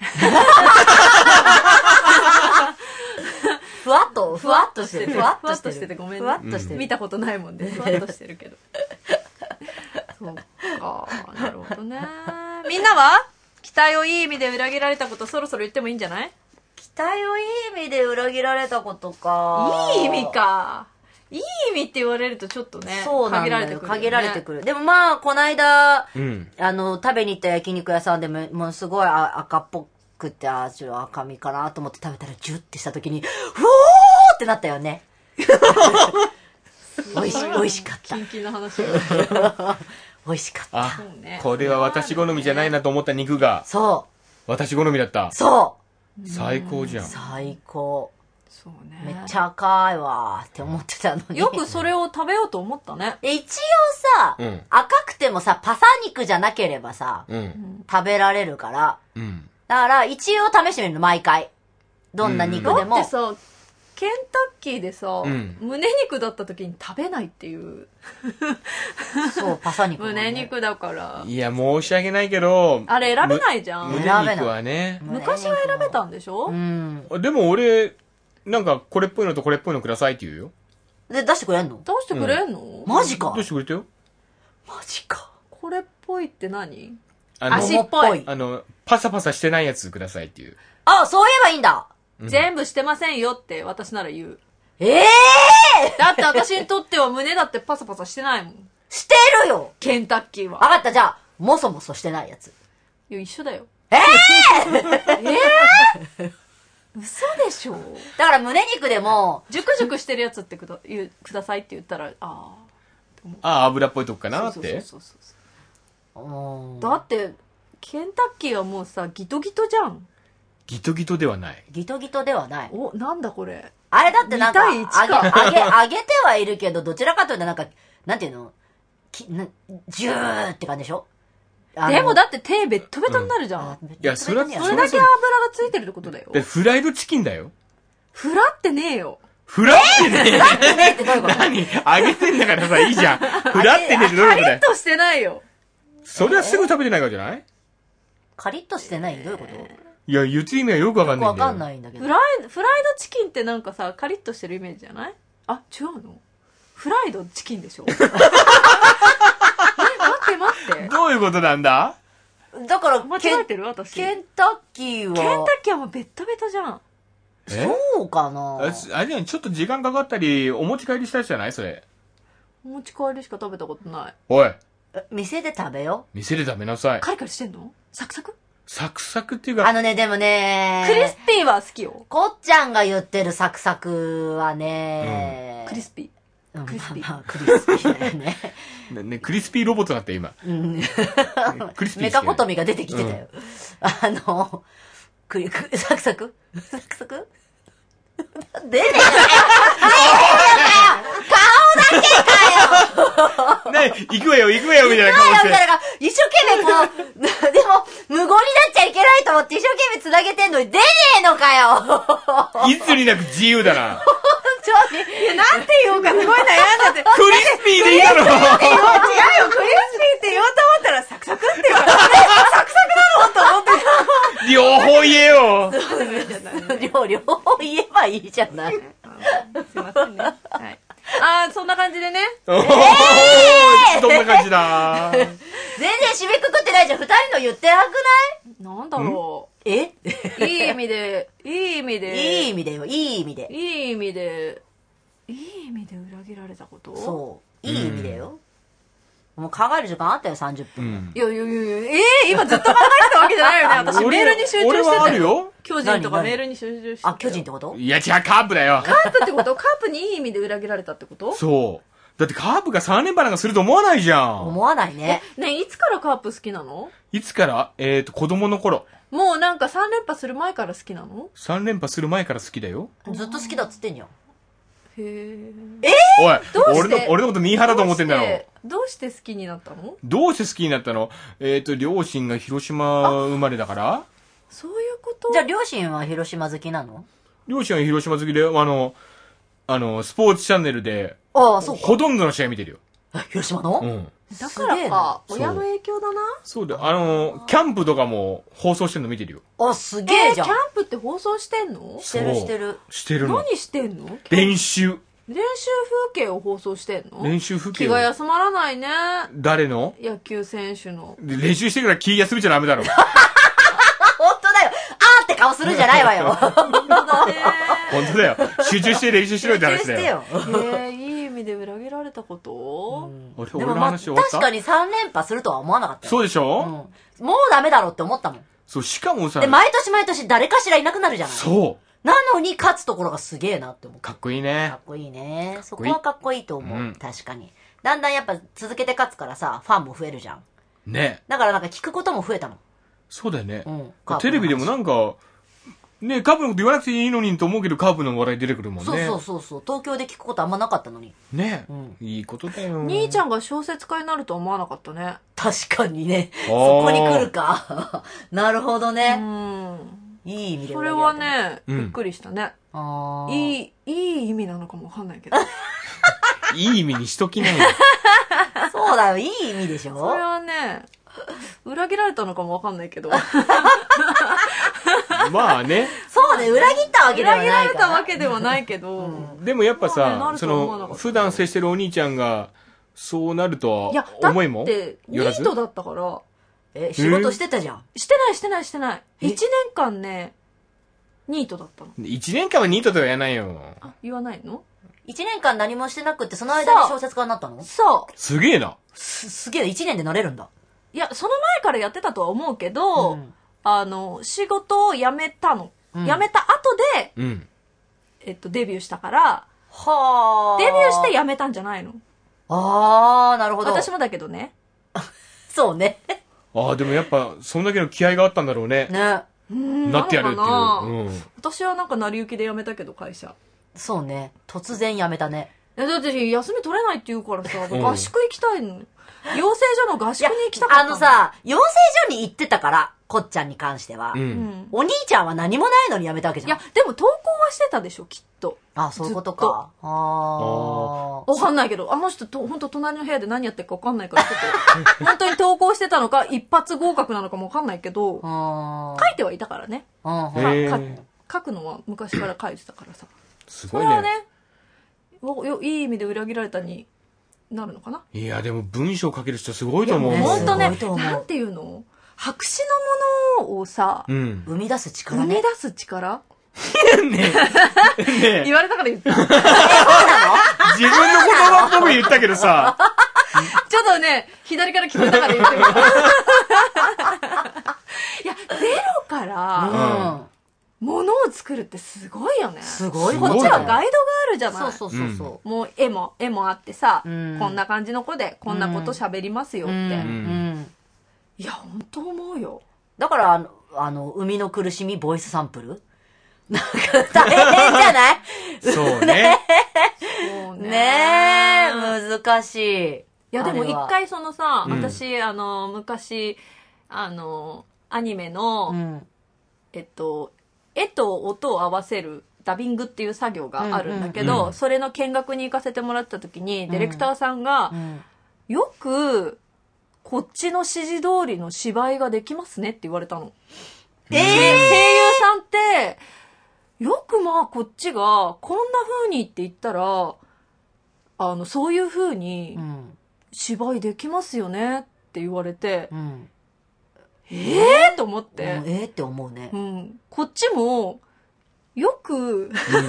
ふわっと、ふわっとしてる。 ふわっとしててごめんね。 ふわっとしてる。 見たことないもんで、ふわっとしてるけど。そうか、なるほどね。みんなは期待をいい意味で裏切られたことそろそろ言ってもいいんじゃない？ 期待をいい意味で裏切られたことか。 いい意味か。いい意味って言われるとちょっとね、 そうなんだよ。 限られてくる、ね。 限られてくる。でもまあ、この間、 うん、 あの、食べに行った焼肉屋さんでも、もうすごい赤っぽくって、あ、ちょっと赤身かなと思って食べたら、ジュッてした時に、ふおーってなったよね。美味し、美味しかった。 キンキンの話。 美味しかった。 あ、ね、これは私好みじゃないなと思った肉が。 そう。 私好みだった。 そう。 最高じゃん。 最高。 そうね。 めっちゃ赤いわーって思ってたのに。 よくそれを食べようと思ったね。 一応さ、うん、赤くてもさ、パサ肉じゃなければさ、うん、食べられるから。うん、だから一応試してみるの、毎回。どんな肉でも。 だってさ、ケンタッキーでさ、うん、胸肉だった時に食べないっていう。 そう、パサ肉、 ね。胸肉だから。 いや、申し訳ないけど。 あれ選べないじゃん。 胸肉はね。 昔は選べたんでしょ？うん。 でも俺、なんか、これっぽいのとこれっぽいのくださいって言うよ。 で、出してくれんの？ 出してくれんの？ うん、マジか。 出してくれたよ。 マジか。 これっぽいって何？ あの、 足っぽい。 あの、パサパサしてないやつくださいっていう。 あ、そう言えばいいんだ。 うん、全部してませんよって私なら言う。 ええー、だって私にとっては胸だってパサパサしてないもん。 してるよケンタッキーは。 わかった、じゃあ、もそもそしてないやつ。 いや、一緒だよ。 ええー、ええー嘘でしょ？ だから胸肉でも、 ジュクジュクしてるやつってくだ、言う、くださいって言ったら、ああ。 ああ、油っぽいとこかなって。そうそうそうそう。だって、ケンタッキーはもうさ、ギトギトじゃん。 ギトギトではない。 ギトギトではない。 お、なんだこれ。 あれだってなんか、 に対いちか揚げ、揚げ、揚げてはいるけど、どちらかというとなんか、なんていうのきなジューって感じでしょ？ でもだって手ベットベトになるじゃん。 うん、いや、それは、 それだけ油がついてるってことだよ。 で、フライドチキンだよ。 フラってねえよ。 フラってねえフラってねえってどういうこと？ 何揚げてんだからさ、いいじゃん。フラってねえってどういうことだよ。 カリッとしてないよ。 それはすぐ食べてないからじゃない？ カリッとしてない？どういうこと？ いや、言う意味はよくわかんないんだよ。 よくわかんないんだけど。 フライ、フライドチキンってなんかさ、カリッとしてるイメージじゃない？あ、違うの？フライドチキンでしょ？え、待って待って。 どういうことなんだ？ だから、 間違えてる私。 ケンタッキーは。 ケンタッキーはもうベッタベタじゃん。 そうかなあれじゃないちょっと時間かかったり、お持ち帰りしたやつじゃないそれ。 お持ち帰りしか食べたことない。 おい。 店で食べよう。店で食べなさい。 カリカリしてんの？サクサク？ サクサクっていうか。 あのね、でもね。 クリスピーは好きよ。 こっちゃんが言ってるサクサクはね。 うん、クリスピー。クリスピー。 まあまあ、クリスピーだよね。 ね、クリスピーロボットだって今。うん、 クリスピー。メカポトミが出てきてたよ。うん、あの、クリ、クサクサクサクサク出てるのかよ出てるのかよ顔だけかよ行くわよ、行くわよ、みたいな顔して。 みたいな、一生懸命こう、でも、無言になっちゃいけないと思って一生懸命繋げてんのに出ねえのかよ。 いつになく自由だな。 ちょっと、いや、 なんて言おうかすごい悩んだって。 クリスピーでいいだろ。 違うよ、クリスピーって言おうと思ったらサクサクって言うから、サクサクなのと思って。 両方言えよ。 両、両方言えばいいじゃない。 すいませんね。はい。あー、そんな感じでね。 えー、どんな感じだ。 全然締めくくってないじゃん。二人の言ってなくないなんだろう。えいい意味で、いい意味で。 いい意味でよ、いい意味で。 いい意味で、いい意味で裏切られたこと？ そう。いい意味だよ。もう考える時間あったよ、さんじゅっぷん。うん、 いやいやいやいや、ええー、今ずっと考えてたわけじゃないよね。私メールに集中してたよ。 俺はあるよ。 巨人とかメールに集中してた。 あ、巨人ってこと？ いや違う、カープだよ。 カープってこと？カープにいい意味で裏切られたってこと？ そう。だってカープがさん連覇なんかすると思わないじゃん。 思わないね。 え、ね、いつからカープ好きなの？ いつから？えっと、子供の頃。 もうなんかさん連覇する前から好きなの？ さん 連覇する前から好きだよ。 ずっと好きだっつってんじゃん。 へー。 えー、おい、 どうして俺の、俺のことミーハラと思ってんだろ。 どうして好きになったの？ どうして好きになったの？えっと、両親が広島生まれだから。 そういうこと？ じゃあ両親は広島好きなの？ 両親は広島好きで、あの、あの、スポーツチャンネルで、 ああ、そうか。 ほとんどの試合見てるよ。 広島の？ うん。 だからか、親の影響だな。 そうだよ。あの、キャンプとかも放送してるの見てるよ。 あ、すげえじゃん。 えー、キャンプって放送してんの？ してるしてる。 してるの。 何してんの？ 練習。 練習風景を放送してんの？ 練習風景。 気が休まらないね。 誰の？ 野球選手の。 練習してから気休めちゃダメだろ。 本当だよ。あーって顔するんじゃないわよ。 本当だね。 本当だよ。集中して練習しろって話だよ。 集中してよ。えー、いい意味で裏切られたこと？ うん、俺の話終わった？ 確かにさん連覇するとは思わなかったよ。 そうでしょ？ うん。もうダメだろって思ったもん。 そう、しかもさ。 で、毎年毎年誰かしらいなくなるじゃない。 そう。 なのに勝つところがすげえなって思う。 かっこいいね。 かっこいいね。そこはかっこいいと思う。うん、確かに。だんだんやっぱ続けて勝つからさ、ファンも増えるじゃん。 ね。 だからなんか聞くことも増えたの。 そうだよね。 うん。 テレビでもなんか、ね、カープのこと言わなくていいのにと思うけど、カープの話題出てくるもんね。 そうそうそうそう。東京で聞くことあんまなかったのに。 ね、うん、いいことだよ。 兄ちゃんが小説家になるとは思わなかったね。 確かにね。そこに来るか。なるほどね。うん。いい意味で。 それはね、びっくりしたね。 うん、 いい、いい意味なのかもわかんないけど。 いい意味にしときなよ。 そうだよ、いい意味でしょ？ それはね、裏切られたのかもわかんないけど。 まあね。 そうね、裏切ったわけではないから。 裏切られたわけではないけど。 うん、でもやっぱさ、まあね、その、普段接してるお兄ちゃんが、そうなるとは思いもいや、だって、ニートだったから。 え、仕事してたじゃん。 してないしてないしてない。一年間ね、ニートだったの。 一年間はニートとは言わないよ。 あ、言わないの？ 一年間何もしてなくって、その間に小説家になったの？ そう。 すげえな。 す、すげえな、一年でなれるんだ。 いや、その前からやってたとは思うけど、うん、あの、仕事を辞めたの。うん、辞めた後で、うん、えっと、デビューしたから、 はデビューして辞めたんじゃないの？ あー、なるほど。 私もだけどね。 そうね。 ああ、でもやっぱ、そんだけの気合があったんだろうね。 ね。 なってやるっていう。うん、 私はなんか成り行きで辞めたけど、会社。 そうね。突然辞めたね。 だって休み取れないって言うからさ、合宿行きたいの。養成所の合宿に行きたかったの。 あのさ、養成所に行ってたから、こっちゃんに関しては。うん、お兄ちゃんは何もないのに辞めたわけじゃん。 いや、でも登校はしてたでしょ、きっと。 あ、そういうことか。ああ。 わかんないけど、あの人と、ほんと隣の部屋で何やってるかわかんないから、ちょっと、本当に登校してたのか、一発合格なのかもわかんないけど、書いてはいたからね。 あ書くのは昔から書いてたからさ。 すごいね。それはね、 いい意味で裏切られたになるのかな。 いや、でも文章書ける人すごいと思う。 ほんとね、なんていうの？白紙のものをさ、 うん、生み出す力ね。 生み出す力ねえ。ねえ。 言われたから言った。 え、そうなの？ 自分の言葉っぽく言ったけどさ。 ちょっとね、左から聞こえたから言ってる。いや、ゼロから、うん、ものを作るってすごいよね。 すごい。 こっちはガイドがあるじゃない。 そうそうそうそう。 もう絵も、絵もあってさ、うん、こんな感じの子で、こんなこと喋りますよって。うんうん、いや、本当思うよ。 だから、あの、あの、生みの苦しみ、ボイスサンプルなんか大変じゃないそうね。 そうね。 ねえ、難しい。 いやでも一回そのさ、うん、私あの昔あのアニメの、うん、えっと絵と音を合わせるダビングっていう作業があるんだけど、うんうん、それの見学に行かせてもらった時に、うん、ディレクターさんが、うん、よくこっちの指示通りの芝居ができますねって言われたの。えー、声優さんってよくまあこっちがこんな風にって言ったらあのそういう風に芝居できますよねって言われて、うん、ええー、と思って、 うん、えー、って思うね、 うん、こっちもよく、うん、よ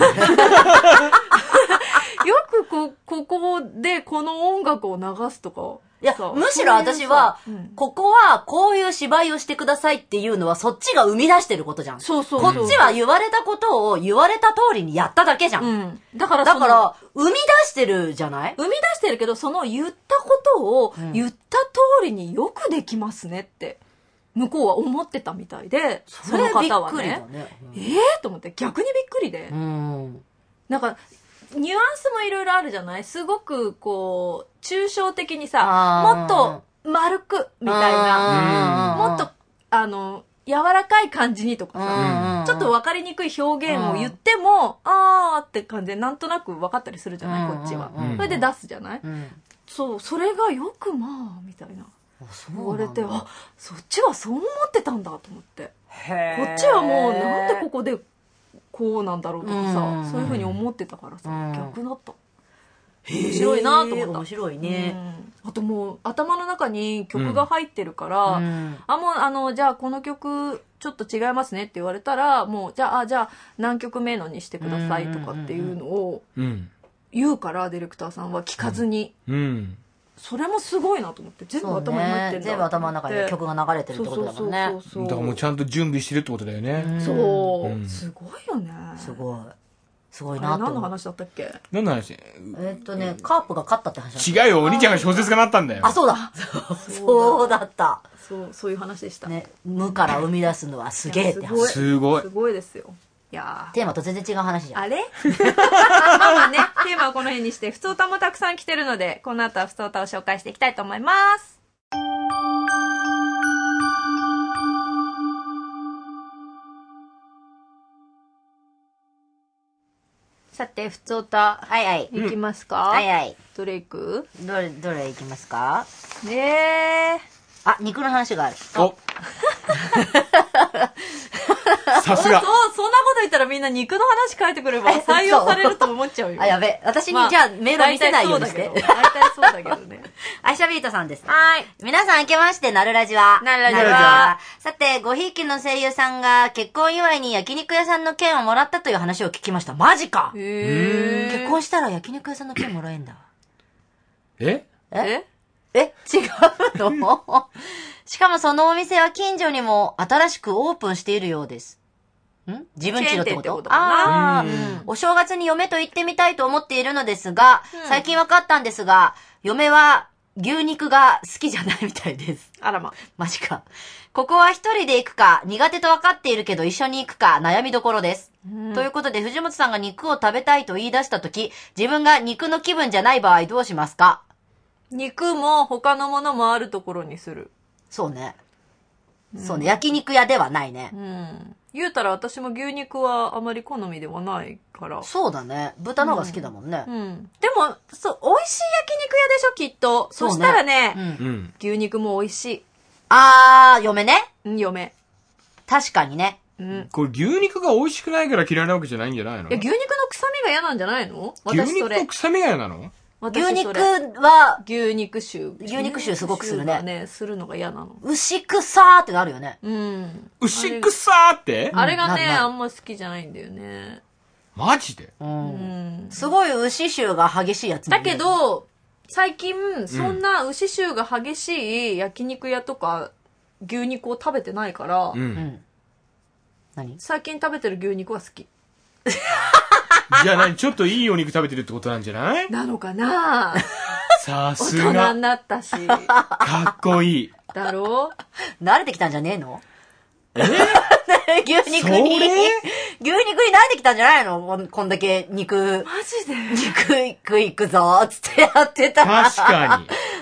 くこここでこの音楽を流すとか。 いや、むしろ私は、うん、ここはこういう芝居をしてくださいっていうのはそっちが生み出してることじゃん。 そうそうそう。 こっちは言われたことを言われた通りにやっただけじゃん。うん、だから、だから、生み出してるじゃない？ 生み出してるけど、その言ったことを言った通りによくできますねって、向こうは思ってたみたいで、その方はね。ねうん、ええー、と思って逆にびっくりで。うん、なんか、ニュアンスもいろいろあるじゃない？すごくこう抽象的にさ、もっと丸くみたいな、もっとあの柔らかい感じにとかさ、ちょっと分かりにくい表現を言っても、あーって感じでなんとなく分かったりするじゃない？こっちは。それで出すじゃない？そう、それがよくまあみたいな言われて、あ、そっちはそう思ってたんだと思って、こっちはもうなんでここでこうなんだろうとかさ、うん、そういう風に思ってたからさ、うん、逆だった。面白いなと思った。 面白いね、 うん。あともう頭の中に曲が入ってるから、うん、あもうあのじゃあこの曲ちょっと違いますねって言われたら、もうじゃああじゃあ何曲目のにしてくださいとかっていうのを言うから、ディレクターさんは聞かずに。うんうんそれもすごいなと思って、全部頭に入ってるんだ、ね、 全部頭の中で曲が流れてるってことだもんね。 そうそうそうそうだからもうちゃんと準備してるってことだよね。 うん、そう、うん、すごいよね。 すごいすごいなと。 何の話だったっけ？ 何の話？ えっとね、カープが勝ったって話。 違うよ、お兄ちゃんが小説家になったんだよ。 あ、そうだ。そうそうだった。 そうそういう話でした。 ね、無から生み出すのはすげえって話。 すごい。 すごいですよ。いやテーマと全然違う話じゃん。 あれまあまあね、テーマはこの辺にして、ふつおたもたくさん来てるので、この後はふつおたを紹介していきたいと思います。さて、ふつおた、 はいはい。 いきますか、 うん、はいはい。 どれいく？ どれ、どれいきますか？ ねえ。 あ、肉の話がある。 おさすが。 そう、そんなこと言ったらみんな肉の話書いてくれば採用されると思っちゃうよ。 あ、やべ。私に、まあ、じゃあメールを見せないようにして。 大体そうだけどね。 アイシャビートさんです。 はい。 皆さん明けまして、なるラジは。 なるラジは。 さて、ごひいきの声優さんが結婚祝いに焼肉屋さんの券をもらったという話を聞きました。マジか。へー。結婚したら焼肉屋さんの券もらえんだ。 えええ違うのしかもそのお店は近所にも新しくオープンしているようです。ん自分家のってこと？ああ、うん、お正月に嫁と行ってみたいと思っているのですが、うん、最近分かったんですが、嫁は牛肉が好きじゃないみたいです。 あらま。 マジか。ここは一人で行くか、苦手と分かっているけど一緒に行くか悩みどころです。うん、ということで、藤本さんが肉を食べたいと言い出したとき、自分が肉の気分じゃない場合どうしますか？ 肉も他のものもあるところにする。 そうね。うん、そうね。焼肉屋ではないね。 うん。言うたら私も牛肉はあまり好みではないから。 そうだね。豚の方が好きだもんね。 うん。うん、でも、そう、美味しい焼肉屋でしょ、きっと。そしたらね、うん、牛肉も美味しい。 あー、嫁ね。 うん、嫁。 確かにね。 うん。これ牛肉が美味しくないから嫌いなわけじゃないんじゃないの？ いや、牛肉の臭みが嫌なんじゃないの？私それ。 牛肉の臭みが嫌なの？ 牛肉は、 牛肉臭。 牛肉臭すごくするね。 ね、するのが嫌なの。 牛臭ーってなるよね。 うん。 牛臭ーって？ あれがね、あんま好きじゃないんだよね。 マジで？ うん。すごい牛臭が激しいやつ。 だけど、最近、そんな牛臭が激しい焼肉屋とか、牛肉を食べてないから、うん。 何？ 最近食べてる牛肉は好き。 じゃあ何ちょっといいお肉食べてるってことなんじゃない？ なのかなさすが。 大人になったし。 かっこいい。 だろう慣れてきたんじゃねえの？ え牛肉に。牛肉に慣れてきたんじゃないの？こん、こんだけ肉。 マジで肉、肉いくぞーつってやってたら。 確かに。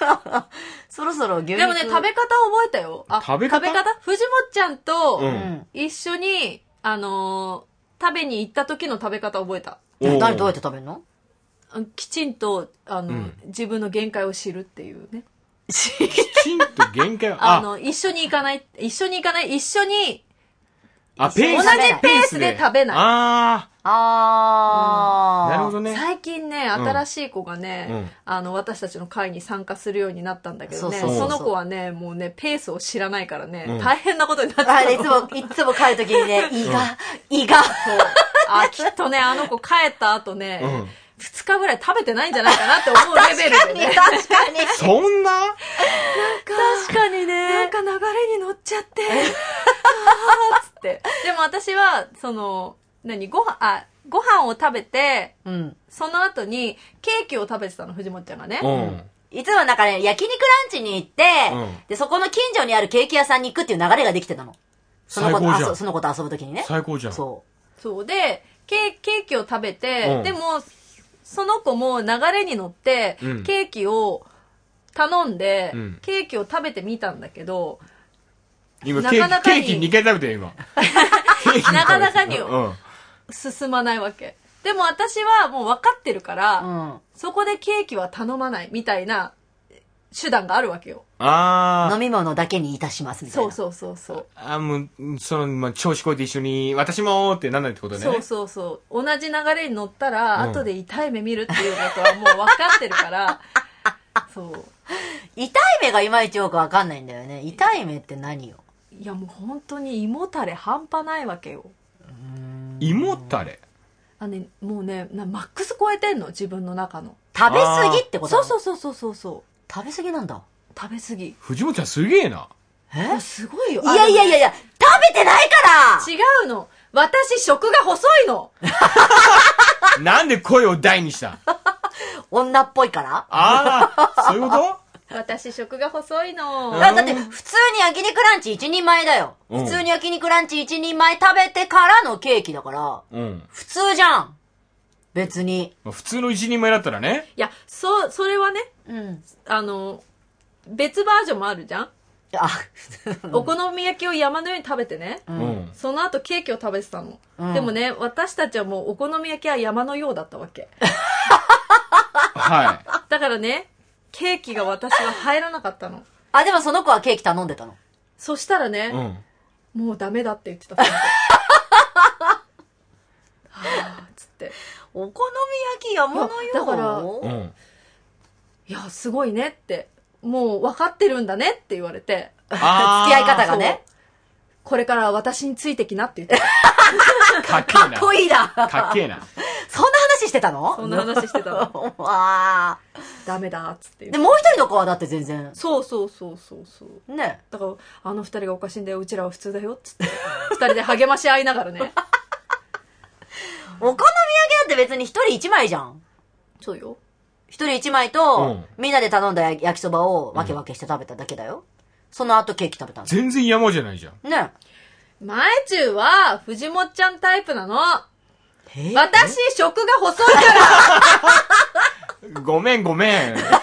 そろそろ牛肉。 でもね、食べ方覚えたよ。あ、 食べ方食べ方藤本ちゃんとう、ん。 一緒に、あのー、食べに行った時の食べ方覚えた。 え何どうやって食べるの？ きちんと、あの、 うん、 自分の限界を知るっていうね。 きちんと限界を、 あの、一緒に行かない、一緒に行かない、一緒に、 あ、ペース同じペースで食べない。 あああ、 あ、なるほどね。 最近ね、新しい子がね、 うん、 あの、私たちの会に参加するようになったんだけどね、 そうそうそうその子はね、もうね、ペースを知らないからね、 うん、 大変なことになっちゃうあれ、いつも、いつも帰るときにね、胃が、胃が。そう。 あ、きっとね、あの子帰った後ね、 うん二日ぐらい食べてないんじゃないかなって思うレベルでね。 確かに、確かに。 そんな確かにね。 なんか流れに乗っちゃって、あーっつって。でも私は、その、何、ご飯、あ、ご飯を食べて、 うん。 その後にケーキを食べてたの、藤本ちゃんがね。 うん。 いつもなんかね、焼肉ランチに行って、うん、で、そこの近所にあるケーキ屋さんに行くっていう流れができてたの。その子と、あその子と遊ぶときにね。 最高じゃん。 そう。 そうで、ケケーキを食べて、 うん、 でも、その子も流れに乗って、うん、ケーキを頼んで、うん、ケーキを食べてみたんだけど、 今なかなかにケーキにかい食べて今。 なかなかに進まないわけ。でも私はもう分かってるから、うん、そこでケーキは頼まないみたいな手段があるわけよ。 ああ。飲み物だけにいたしますみたいな。 そうそうそうそう。 ああ、もう、その、まあ、調子こいて一緒に、私もってなんないってことね。 そうそうそう。同じ流れに乗ったら、うん、後で痛い目見るっていうことはもう分かってるから、そう。 痛い目がいまいちよく分かんないんだよね。痛い目って何よ？ いやもう本当に胃もたれ半端ないわけよ。 胃もたれ？ あね、もうね、なマックス超えてんの、自分の中の。 食べ過ぎってこと？ そうそうそうそうそう。 食べ過ぎなんだ。 食べ過ぎ。 藤本ちゃんすげえな。 えすごいよ。 いやいやいやいや、食べてないから違うの。私、食が細いの。 なんで声を大にした女っぽいから？ ああ、そういうこと私、食が細いの。 だって、普通に焼肉ランチ一人前だよ。普通に焼肉ランチ一人前食べてからのケーキだから、うん、普通じゃん。別に。 普通の一人前だったらね。 いや、そ、それはね、うん、あの、別バージョンもあるじゃん。あお好み焼きを山のように食べてね、うん、その後ケーキを食べてたの、うん、でもね、私たちはもうお好み焼きは山のようだったわけ。はい。だからね、ケーキが私は入らなかったの。 あ、でもその子はケーキ頼んでたの。 そしたらね、うん、もうダメだって言ってた。はぁ、つって。 お好み焼き山のようだから、うん、いや、すごいねって。もう分かってるんだねって言われて。 付き合い方がね。 これから私についてきなって言ってた。かっけえな。 かっこいいな。 かっけえな。 そんな話してたの？ そんな話してたの。わー。ダメだっつって。 で、もう一人の子はだって全然。 そうそうそうそうそう。ね。だから、あの二人がおかしいんだよ、うちらは普通だよっつって。二人で励まし合いながらね。 お好み焼きだって別に一人一枚じゃん。 そうよ。 一人一枚と、うん、みんなで頼んだ焼きそばを分け分けして食べただけだよ。うん、その後ケーキ食べたの。 全然山じゃないじゃん。 ね。 前中は、藤本ちゃんタイプなの。私、食が細いから。 ごめんごめん。普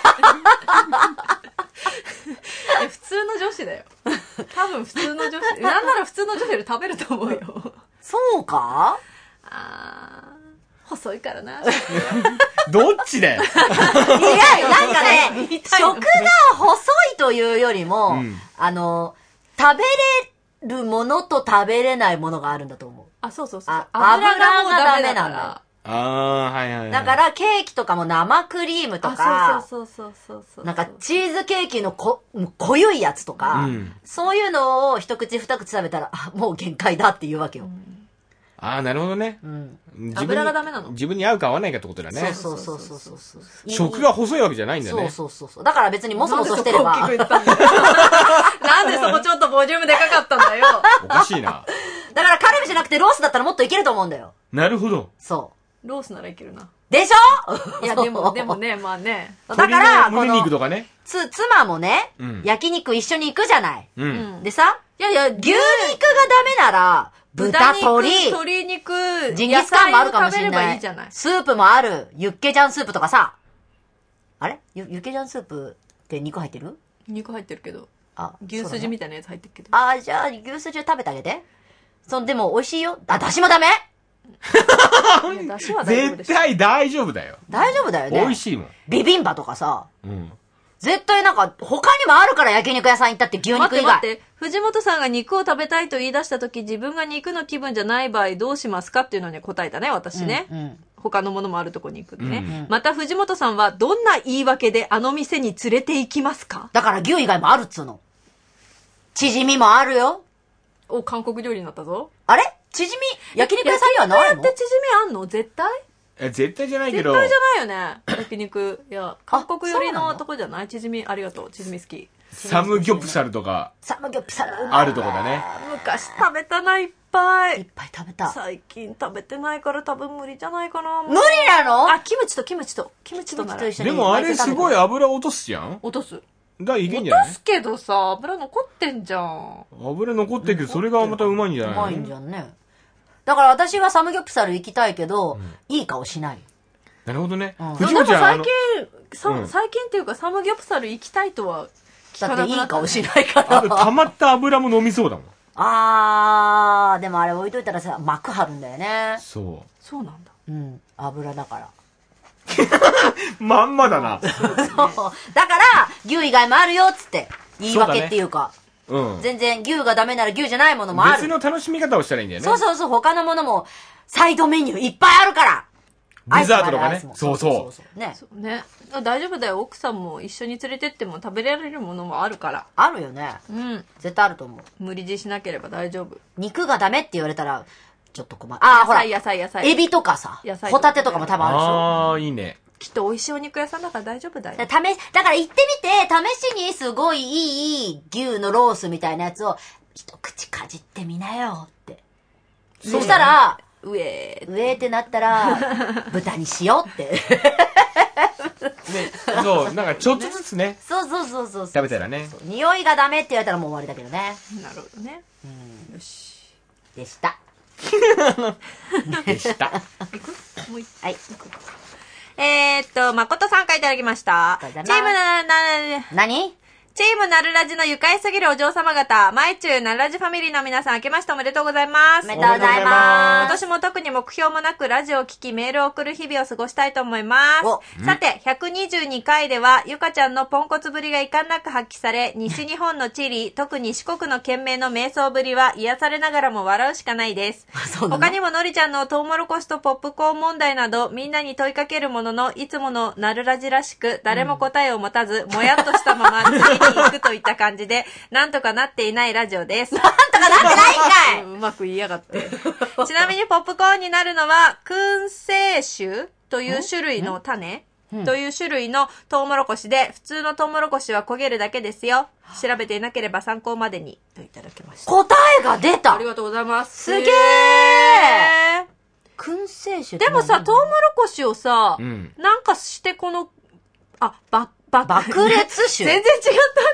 通の女子だよ。多分普通の女子。なんなら普通の女子より食べると思うよ。 そうか？ あー。細いからな。 どっちだよ。いや、 なんかね、食が細いというよりも、うん、あの、食べれるものと食べれないものがあるんだと思う。 あ、そうそうそう。 あ油がもうダメなんだ。 ああ、はいはい、はい。 だからケーキとかも生クリームとか、 そうそうそうそう。 なんかチーズケーキのこ濃ゆいやつとか、うん、そういうのを一口二口食べたら、あ、もう限界だって言うわけよ。うん、 ああ、なるほどね。 うん、油がダメなの。 自分に合うか合わないかってことだね。 そうそうそうそうそう。 食が細いわけじゃないんだね。 そうそうそう。だから別にもそもそしてれば。 なんでそこ大きく言ったんだよ。なんでそこちょっとボリュームでかかったんだよ。 おかしいな。 だからカルビじゃなくてロースだったらもっといけると思うんだよ。 なるほど。 そう。 ロースならいけるな。 でしょ？いや、でも、でもね、まあね。 だから、 胸肉とかね。 つ、妻もね、うん、焼肉一緒に行くじゃない。うん、でさ、 いやいや、 牛肉がダメなら、豚、鶏、 鶏肉、 ジンギスカンもあるかもしれない。 いいじゃない。 スープもある。ユッケジャンスープとかさ。あれユ、ユッケジャンスープ、 で、肉入ってる？ 肉入ってるけど。 あ、 牛すじみたいなやつ入ってるけど。 あ、じゃあ、牛すじを食べてあげて。その、でも美味しいよ。あ、だしもダメ？ いや、だしは大丈夫でしょ。 絶対大丈夫だよ。 大丈夫だよね。 美味しいもん。 ビビンバとかさ。 うん。 絶対なんか、他にもあるから焼肉屋さん行ったって牛肉以外。 待って待って、藤本さんが肉を食べたいと言い出したとき、自分が肉の気分じゃない場合どうしますかっていうのに答えたね、私ね。うんうん、他のものもあるとこに行くんでね。うんうん、また藤本さんはどんな言い訳であの店に連れて行きますか？ だから牛以外もあるっつうの。チヂミもあるよ。 お、韓国料理になったぞ。 あれチヂミ、焼肉屋さんにはないの？ 焼肉屋ってチヂミあんの？絶対？ え、絶対じゃないけど。 絶対じゃないよね。焼肉。いや、韓国寄りのとこじゃない？チヂミ、ありがとう。チヂミ好き。 サムギョプサルとか。 サムギョプサル。 あるとこだね。 昔食べたな、いっぱい。 いっぱい食べた。 最近食べてないから多分無理じゃないかな。 無理なの？ あ、キムチとキムチと。キムチとなら。 でもあれすごい油落とすじゃん？ 落とす。 だいけんじゃない？ 落とすけどさ、油残ってんじゃん。 油残ってるけど、それがまたうまいんじゃないの？ うまいんじゃんね。だから私はサムギョプサル行きたいけど、うん、いい顔しない。 なるほどね。 うん、藤本ちゃん。最近、うん、最近っていうかサムギョプサル行きたいとは聞かなくなった、ね。 だっていい顔しないから。 あと溜まった油も飲みそうだもん。 あー、でもあれ置いといたらさ、膜張るんだよね。 そう。 そうなんだ。 うん、油だから。 まんまだな。 そう。だから、牛以外もあるよっつって。言い訳っていうか。うね、うん。全然牛がダメなら牛じゃないものもある。 別の楽しみ方をしたらいいんだよね。 そうそうそう、他のものも、サイドメニューいっぱいあるからデザートとかね。そうそう。 ね。そうね。大丈夫だよ。奥さんも一緒に連れてっても食べられるものもあるから。 あるよね。うん。絶対あると思う。 無理強いしなければ大丈夫。 肉がダメって言われたら、ちょっと困る。ああ、ほら。 野菜、野菜、野菜。 エビとかさ。野菜。ホタテとかも多分あるでしょ。 ああ、いいね。 きっと美味しいお肉屋さんだから大丈夫だよ。 だ試し、だから行ってみて、試しにすごいいい牛のロースみたいなやつを、一口かじってみなよって。そしたら、 うえー。上ってなったら、豚にしようって。ね、 そう、なんかちょっとずつね。 そうそうそうそう。 食べたらね。 匂いがダメって言われたらもう終わりだけどね。 なるほどね。 うん。 よし。 でした。 でした。 いくもう一はい。 えー、っと、誠さんからいただきました。チームな、な、 何チームなるラジの愉快すぎるお嬢様方、まいちゅうなるラジファミリーの皆さん、明けましておめでとうございます。 おめでとうございます。 今年も特に目標もなくラジオを聞きメールを送る日々を過ごしたいと思います。さて、ひゃくにじゅうにかいでは、ゆかちゃんのポンコツぶりが遺憾なく発揮され、西日本の地理、特に四国の県名の瞑想ぶりは癒されながらも笑うしかないです。他にものりちゃんのトウモロコシとポップコーン問題など、みんなに問いかけるものの、いつものなるラジらしく、誰も答えを持たず、もやっとしたまま次に行くといった感じで、なんとかなっていないラジオです。 なんとかなってないんかい、 うまく言いやがって。ちなみにポップコーンになるのは、燻製種という種類の種という種類のトウモロコシで、普通のトウモロコシは焦げるだけですよ。調べていなければ参考までに。といただきました。 答えが出た。 ありがとうございます。 すげー。燻製種でもさ、トウモロコシをさ、うん、なんかしてこの、あ、ば、 爆裂種全然違った。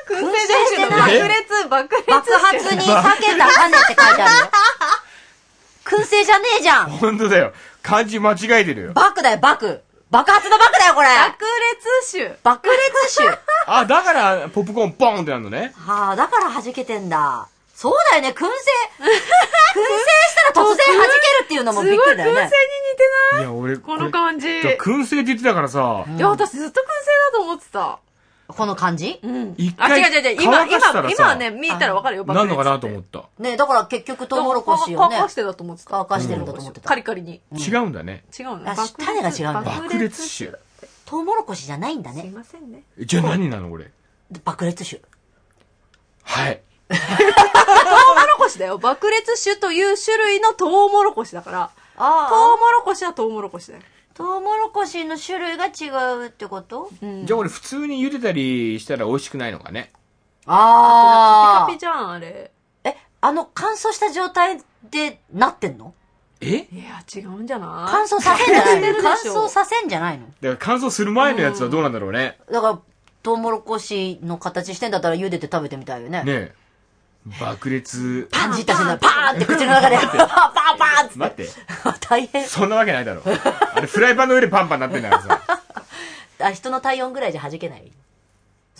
燻製じゃなくて爆裂、爆裂。 爆発に避けた種って書いてあるよ。燻製じゃねえじゃん。 ほんとだよ。漢字間違えてるよ。 爆だよ、爆。爆発の爆だよ、これ。 爆裂種。 爆裂種。 あ、だから、ポップコーンポーンってなるのね。 はあ、だから弾けてんだ。そうだよね、燻製。燻製したら突然弾けるっていうのもびっくりだよね。 すごい燻製に似てない？ いや、俺、 この感じ。 燻製って言ってたからさ。 いや、私ずっと燻製だと思ってた。 この感じ？ うん。一回。あ、違う違う違う。今、今、今はね、見たらわかるよ。 なんのかなと思った。 ね、だから結局トウモロコシをね。 乾かしてだと思ってた。 乾かしてるんだと思ってた。 カリカリに。 違うんだね。 違うの。 種が違うんだ。 爆裂種。 トウモロコシじゃないんだね。 すいませんね。 じゃあ何なのこれ。 爆裂種。 はい。 トウモロコシだよ。爆裂種という種類のトウモロコシだから。ああ。トウモロコシはトウモロコシだよ。 トウモロコシの種類が違うってこと？ うん、じゃあ俺普通に茹でたりしたら美味しくないのかね。 ああ。 カピカピじゃん、あれ。 え、あの乾燥した状態でなってんの？ え？ いや、違うんじゃない？ 乾燥させんじゃないの？乾燥させんじゃないの？ だから乾燥する前のやつはどうなんだろうね。 うん、だから、トウモロコシの形してんだったら茹でて食べてみたいよね。 ねえ。爆裂。 パンジッタしてんだ。パーンって口の中で。パンパンパンって。 待って。 大変。 そんなわけないだろ。あれフライパンの上でパンパンなってんだからさ。 あ、人の体温ぐらいじゃ弾けない。 そっか。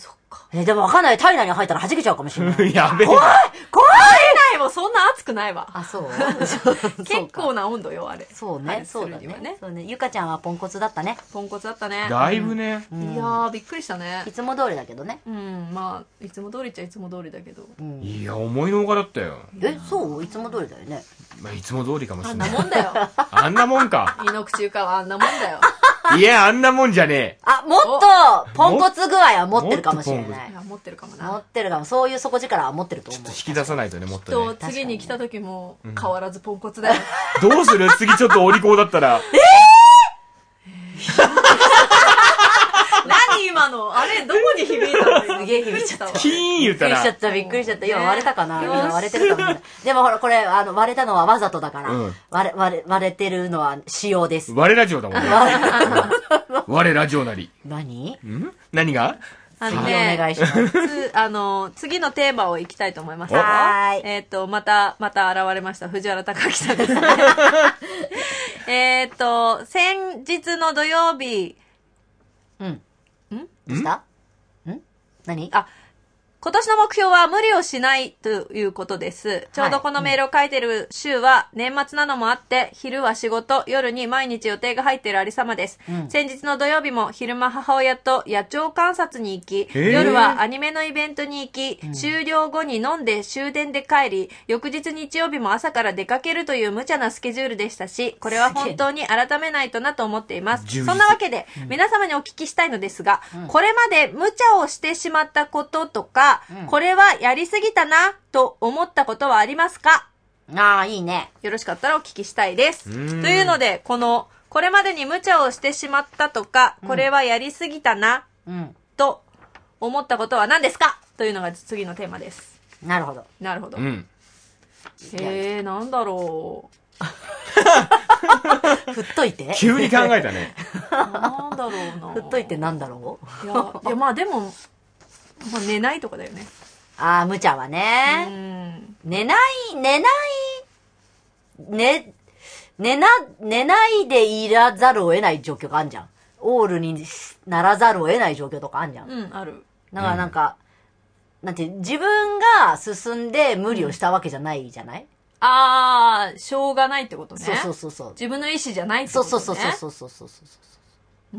え、でもわかんない。体内に入ったら弾けちゃうかもしれない。 やべえ。 怖い怖い体内もそんな熱くないわ。 あ、そう結構な温度よ、あれ。 そうね。そうだね。そうね。ゆかちゃんはポンコツだったね。 ポンコツだったね。 だいぶね。 いやー、びっくりしたね。 いつも通りだけどね。 うん、まあ、いつも通りっちゃいつも通りだけど。 いや、思いのほかだったよ。 え、そういつも通りだよね。 まあ、いつも通りかもしあんれな。 ないもんだよ。 あんなもんか。 井の口ゆかはあんなもんだよ。 いや、あんなもんじゃねえ。 あ、もっと、ポンコツ具合は持ってるかもしれない。 いや、持ってるかも持な。 ってるかも。そういう底力は持ってると思う。 引き出さないとね、もっとと、 ね。 次に来た時も変わらずポンコツだよ。 どうする次ちょっとお利口だったら。え何今のあれどこに響いたの？ すげえ響いちゃったわ。 キーン言ったら。 びっくりしちゃった、びっくりしちゃった。今割れたかな、今割れてるかもしれない。でもほら、これ、あの、割れたのはわざとだから。 うん割れ、割れ、割れてるのは仕様です。 我ラジオだもんね。我ラジオなり。 何ん何があの次お願いしますつあの、次のテーマをいきたいと思いますよ。 はーいえっ、と、また、また現れました。藤原隆樹さんですね。えっと、先日の土曜日、 うん。んどうしたん何あ、今年の目標は無理をしないということです。ちょうどこのメールを書いてる週は年末なのもあって、昼は仕事、夜に毎日予定が入っているありさまです。うん、先日の土曜日も昼間母親と野鳥観察に行き、夜はアニメのイベントに行き、うん、終了後に飲んで終電で帰り、翌日日曜日も朝から出かけるという無茶なスケジュールでしたし、これは本当に改めないとなと思っています。そんなわけで、うん、皆様にお聞きしたいのですが、うん、これまで無茶をしてしまったこととか、うん、これはやりすぎたなと思ったことはありますか？ ああ、いいね。 よろしかったらお聞きしたいです。というので、この、これまでに無茶をしてしまったとか、これはやりすぎたな、うん、と思ったことは何ですか？というのが次のテーマです。 なるほど。 なるほど。 うん、 へえ、なんだろう。 振っといて。 急に考えたね。 なんだろうな。 振っといてなんだろう。 いや、いやまあでも、まあ、寝ないとかだよね。 ああ、無茶はね。うん、寝ない、寝ない、寝、寝な、寝ないでいらざるを得ない状況があるじゃん。オールにならざるを得ない状況とかあるじゃん。 うん、ある。 だからなんか、うん、なんて、自分が進んで無理をしたわけじゃないじゃない？ ああ、しょうがないってことね。 そうそうそうそう。 自分の意思じゃないってことね。 そうそうそうそうそうそうそう。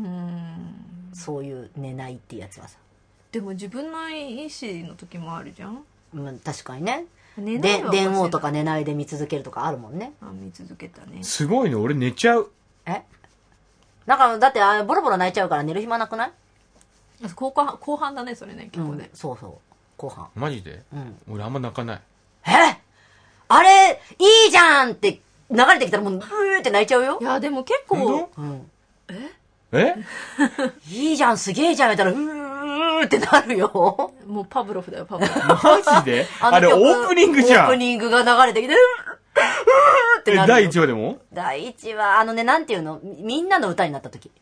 うーん。 そういう寝ないっていうやつはさ。 でも自分の意思の時もあるじゃん。 うん、確かにね。 寝で、電王とか寝ないで見続けるとかあるもんね。 あ、見続けたね。 すごいね、俺寝ちゃう。 えなんか、だってあ、ボロボロ泣いちゃうから寝る暇なくない？ 後半、後半だね、それね、結構ね、 うん。そうそう。後半。 マジで？うん。俺あんま泣かない。 えあれ、いいじゃんって流れてきたらもう、うーって泣いちゃうよ。 いや、でも結構、うん、 ええいいじゃん、すげえじゃん、やったら、うーってなるよ。 もうパブロフだよ、パブロフ。 マジであ, あれ、オープニングじゃん。 オープニングが流れてきて、うーってなる。 え、だいいちわでもだいいちわ、あのね、なんていうの、みんなの歌になった時。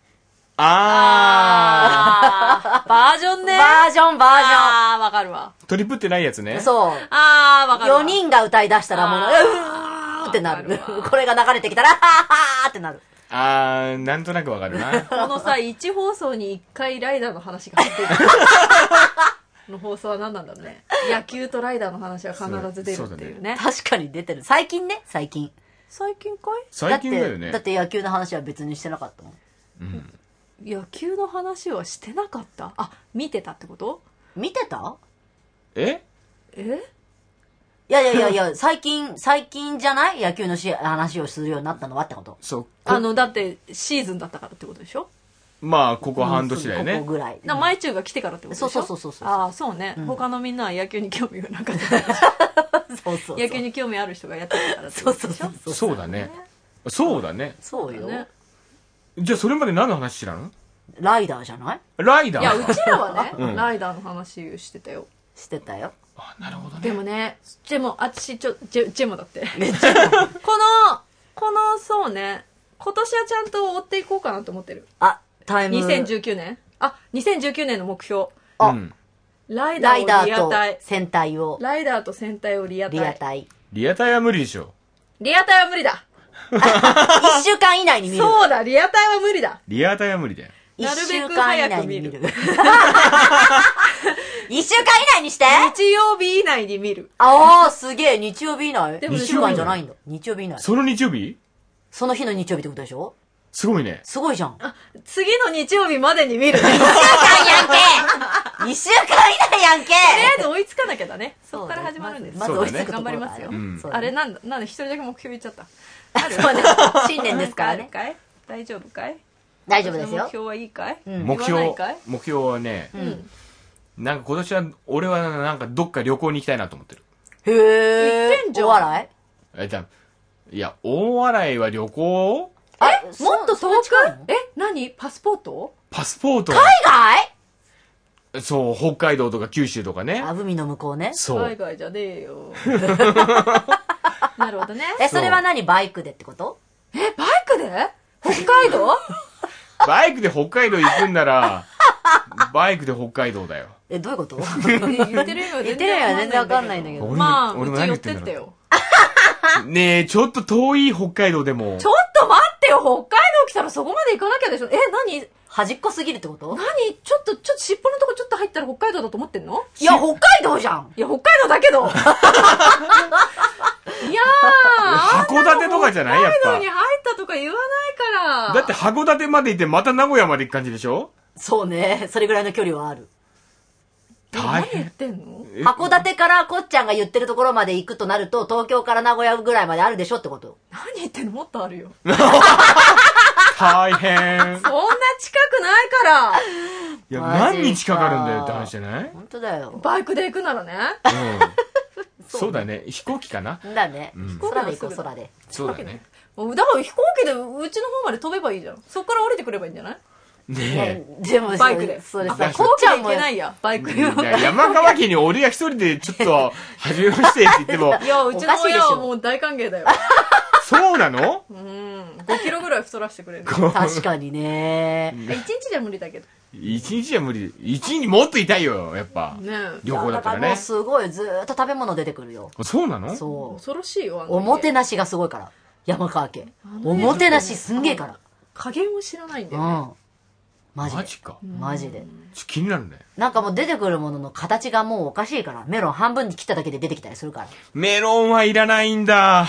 あー。あーバージョンね。 バージョン、バージョン。 あー、わかるわ。 トリプってないやつね。 そう。 あー、わかるわ。 よにんが歌い出したらもう、うーってなる。これが流れてきたら、はーってなる。 あー、なんとなくわかるな。 このさ、いち放送にいっかいライダーの話が入ってる。の放送は何なんだろうね。野球とライダーの話は必ず出るっていうね。 確かに出てる。最近ね、最近。 最近かい？ 最近だよね。 だって、だって野球の話は別にしてなかったもん。 うん。 野球の話はしてなかった？あ、見てたってこと？ 見てた？ え？ え？ いやいやいやいや、最近、最近じゃない？野球のし話をするようになったのはってこと？ そう。 あの、だってシーズンだったからってことでしょ？ まあ、ここ半年だよね。 ここぐらい。 な、前中が来てからってことでしょ？ そうそうそうそう。 ああ、そうね、うん。他のみんなは野球に興味がなかった。 そうそう。 野球に興味ある人がやってたからってことでしょ？ そうそうそう。 そうだね。そうだね。 そうよ。ね、 じゃあ、それまで何の話知らん？ ライダーじゃない？ ライダー？ いや、うちらはね、うん、ライダーの話してたよ。 してたよ。 あ、なるほどね。 でもね、でも、あたし、ちょ、ジェ、ジェモだって。この、この、そうね、今年はちゃんと追っていこうかなと思ってる。 あ、タイム。 にせんじゅうきゅうねんあ、にせんじゅうきゅうねんの目標。 あ、うん、 ライダーをリアタイ。 戦隊を。 ライダーと戦隊をリアタイ。 リアタイ。 リアタイは無理でしょ。 リアタイは無理だ。 いっしゅうかん以内に見る。 そうだ、リアタイは無理だ。 リアタイは無理だよ。 なるべく早く見る。 一週間以内にして日曜日以内に見る。 ああ、すげえ、日曜日以内でも一週間じゃないんだ。日曜日以内。 その日曜日その日の日曜日ってことでしょ？ すごいね。 すごいじゃん。 次の日曜日までに見るね。 一週間やんけ一週間以内やんけとりあえず追いつかなきゃだね。そっから始まるんです。 まず追いつくところ頑張りますよ。あれなんだ、なんで一人だけ目標言っちゃった。 そうね。新年ですからね。 大丈夫かい？ 大丈夫ですよ。 目標はいいかい？ 目標、目標はね、なんか今年は、俺はなんかどっか旅行に行きたいなと思ってる。 へー。 行ってんじゃん。 大笑い？ え、じゃいや、大笑いは旅行？ え、もっと遠く？え、何？パスポート？ パスポート。 海外？そう、北海道とか九州とかね。 あ、海の向こうね。 そう。 海外じゃねえよ。なるほどね。 え、それは何？バイクでってこと？ え、バイクで？北海道？ バイクで北海道行くんなら、バイクで北海道だよ。 え、どういうこと？ 言ってるよ、 言ってるよ、全然わかんないんだけど。 まあ、 俺もうち寄っ何言ってんだろうてってよ。 ねえ、ちょっと遠い北海道でも。 ちょっと待ってよ、北海道来たらそこまで行かなきゃでしょ。え、何？ 端っこすぎるってこと？ 何？ちょっと、ちょっと尻尾のとこちょっと入ったら北海道だと思ってんの？ いや、北海道じゃん。 いや、北海道だけど。いやー、 函館とかじゃないやっぱ。 北海道に入ったとか言わないから。 だって函館まで行ってまた名古屋まで行く感じでしょ？ そうね。それぐらいの距離はある。 大何言っ変。 てんの？ 函館からこっちゃんが言ってるところまで行くとなると、東京から名古屋ぐらいまであるでしょってこと？ 何言ってんの？もっとあるよ。 大変。 そんな近くないから。 いや、何日かかるんだよって話じゃない？ 本当だよ。 バイクで行くならね。 うん。そうだね。飛行機かな？ だね。 ん空で行こう、空で。 そうだね。 だから飛行機でうちの方まで飛べばいいじゃん。そっから降りてくればいいんじゃない？ ねでも、 バイクで。 それさ、 飛行機で行けないや、バイクえ。 で。 いや山川家に俺が一人でちょっと、初めましてって言っても、 いや、うちの親はもう大歓迎だよ。 そうなの？ うん。ごキロぐらい太らせてくれる。 確かにね。 一日じゃ無理だけど。 一日じゃ無理。一日もっといたいよ、やっぱ。 ねえ。 旅行だったらね。 もうすごい、ずーっと食べ物出てくるよ。 そうなの？ そう。 恐ろしいよ、あのおもてなしがすごいから。山川家。おもてなしすんげえから。 加減を知らないんだよね。 うん。マジで。 マジか。 マジで。 ちょ気になるね。 なんかもう出てくるものの形がもうおかしいから。メロン半分に切っただけで出てきたりするから。 メロンはいらないんだ。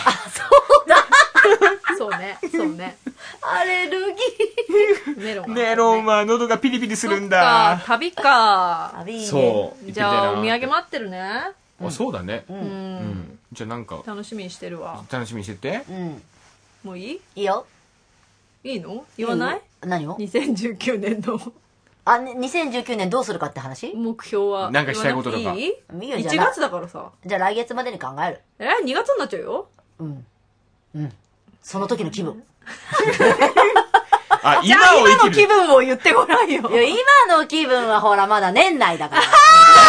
そうね、そうね。 アレルギー。メロン。 メロンは喉がピリピリするんだ。 そっか、旅か。 旅ね。 そう。 じゃあ、お土産待ってるね。 あ、そうだね。 ううんん。じゃあなんか、 楽しみにしてるわ。 楽しみにしてて。 うん。 もういい？ いいよ。 いいの？言わない？ 何を？ にせんじゅうきゅうねんのあ、ねにせんじゅうきゅうねんどうするかって話？ 目標は。 なんかしたいこととかいい？ いいよ、 いじゃあちがつだからさ。 じゃあ来月までに考える。 え ?に 月になっちゃうよ。 うん。うん。その時の気分。 あ、 じゃあ今を生きる。 今の気分を言ってごらんよ。 いや、今の気分はほら、まだ年内だから。だ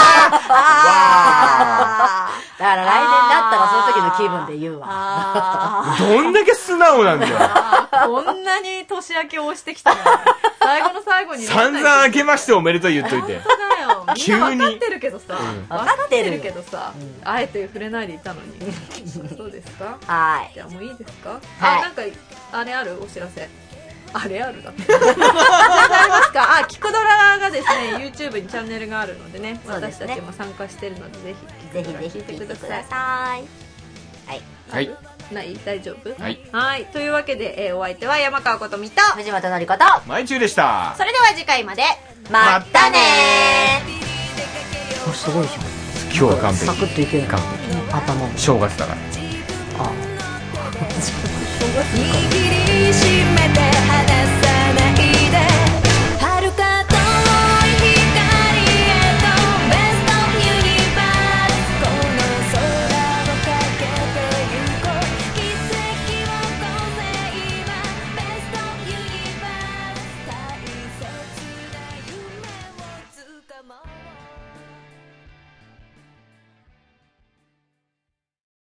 から来年だったらその時の気分で言うわ。 どんだけ素直なんだよ。 こんなに年明けをしてきたのに最後の最後に散々明けましておめでとう言っといて。 本当だよ。みん急にな分かってるけどさ。 ん分かってるけどさ。あえて触れないでいたのに。そうですか？ はじゃあもういいですか？ はいあ、なんか、あれある？お知らせ。あれあるだって。なんかありますか？あ、キクドラがですね、YouTube にチャンネルがあるのでね、 そうですね私たちも参加してるので、ぜひ、 ぜひぜひ聞いてください。 さい。はい。 はい。 ない大丈夫？ はい。 はい。というわけで、えーお相手は山川ことみと、 藤本のりこと、 まいちゅうでした。 それでは次回まで、 まったねー。すごいじゃん。 今日は完璧。 サクッといける。 完頭も。 璧。正月だから。 あ握りしめて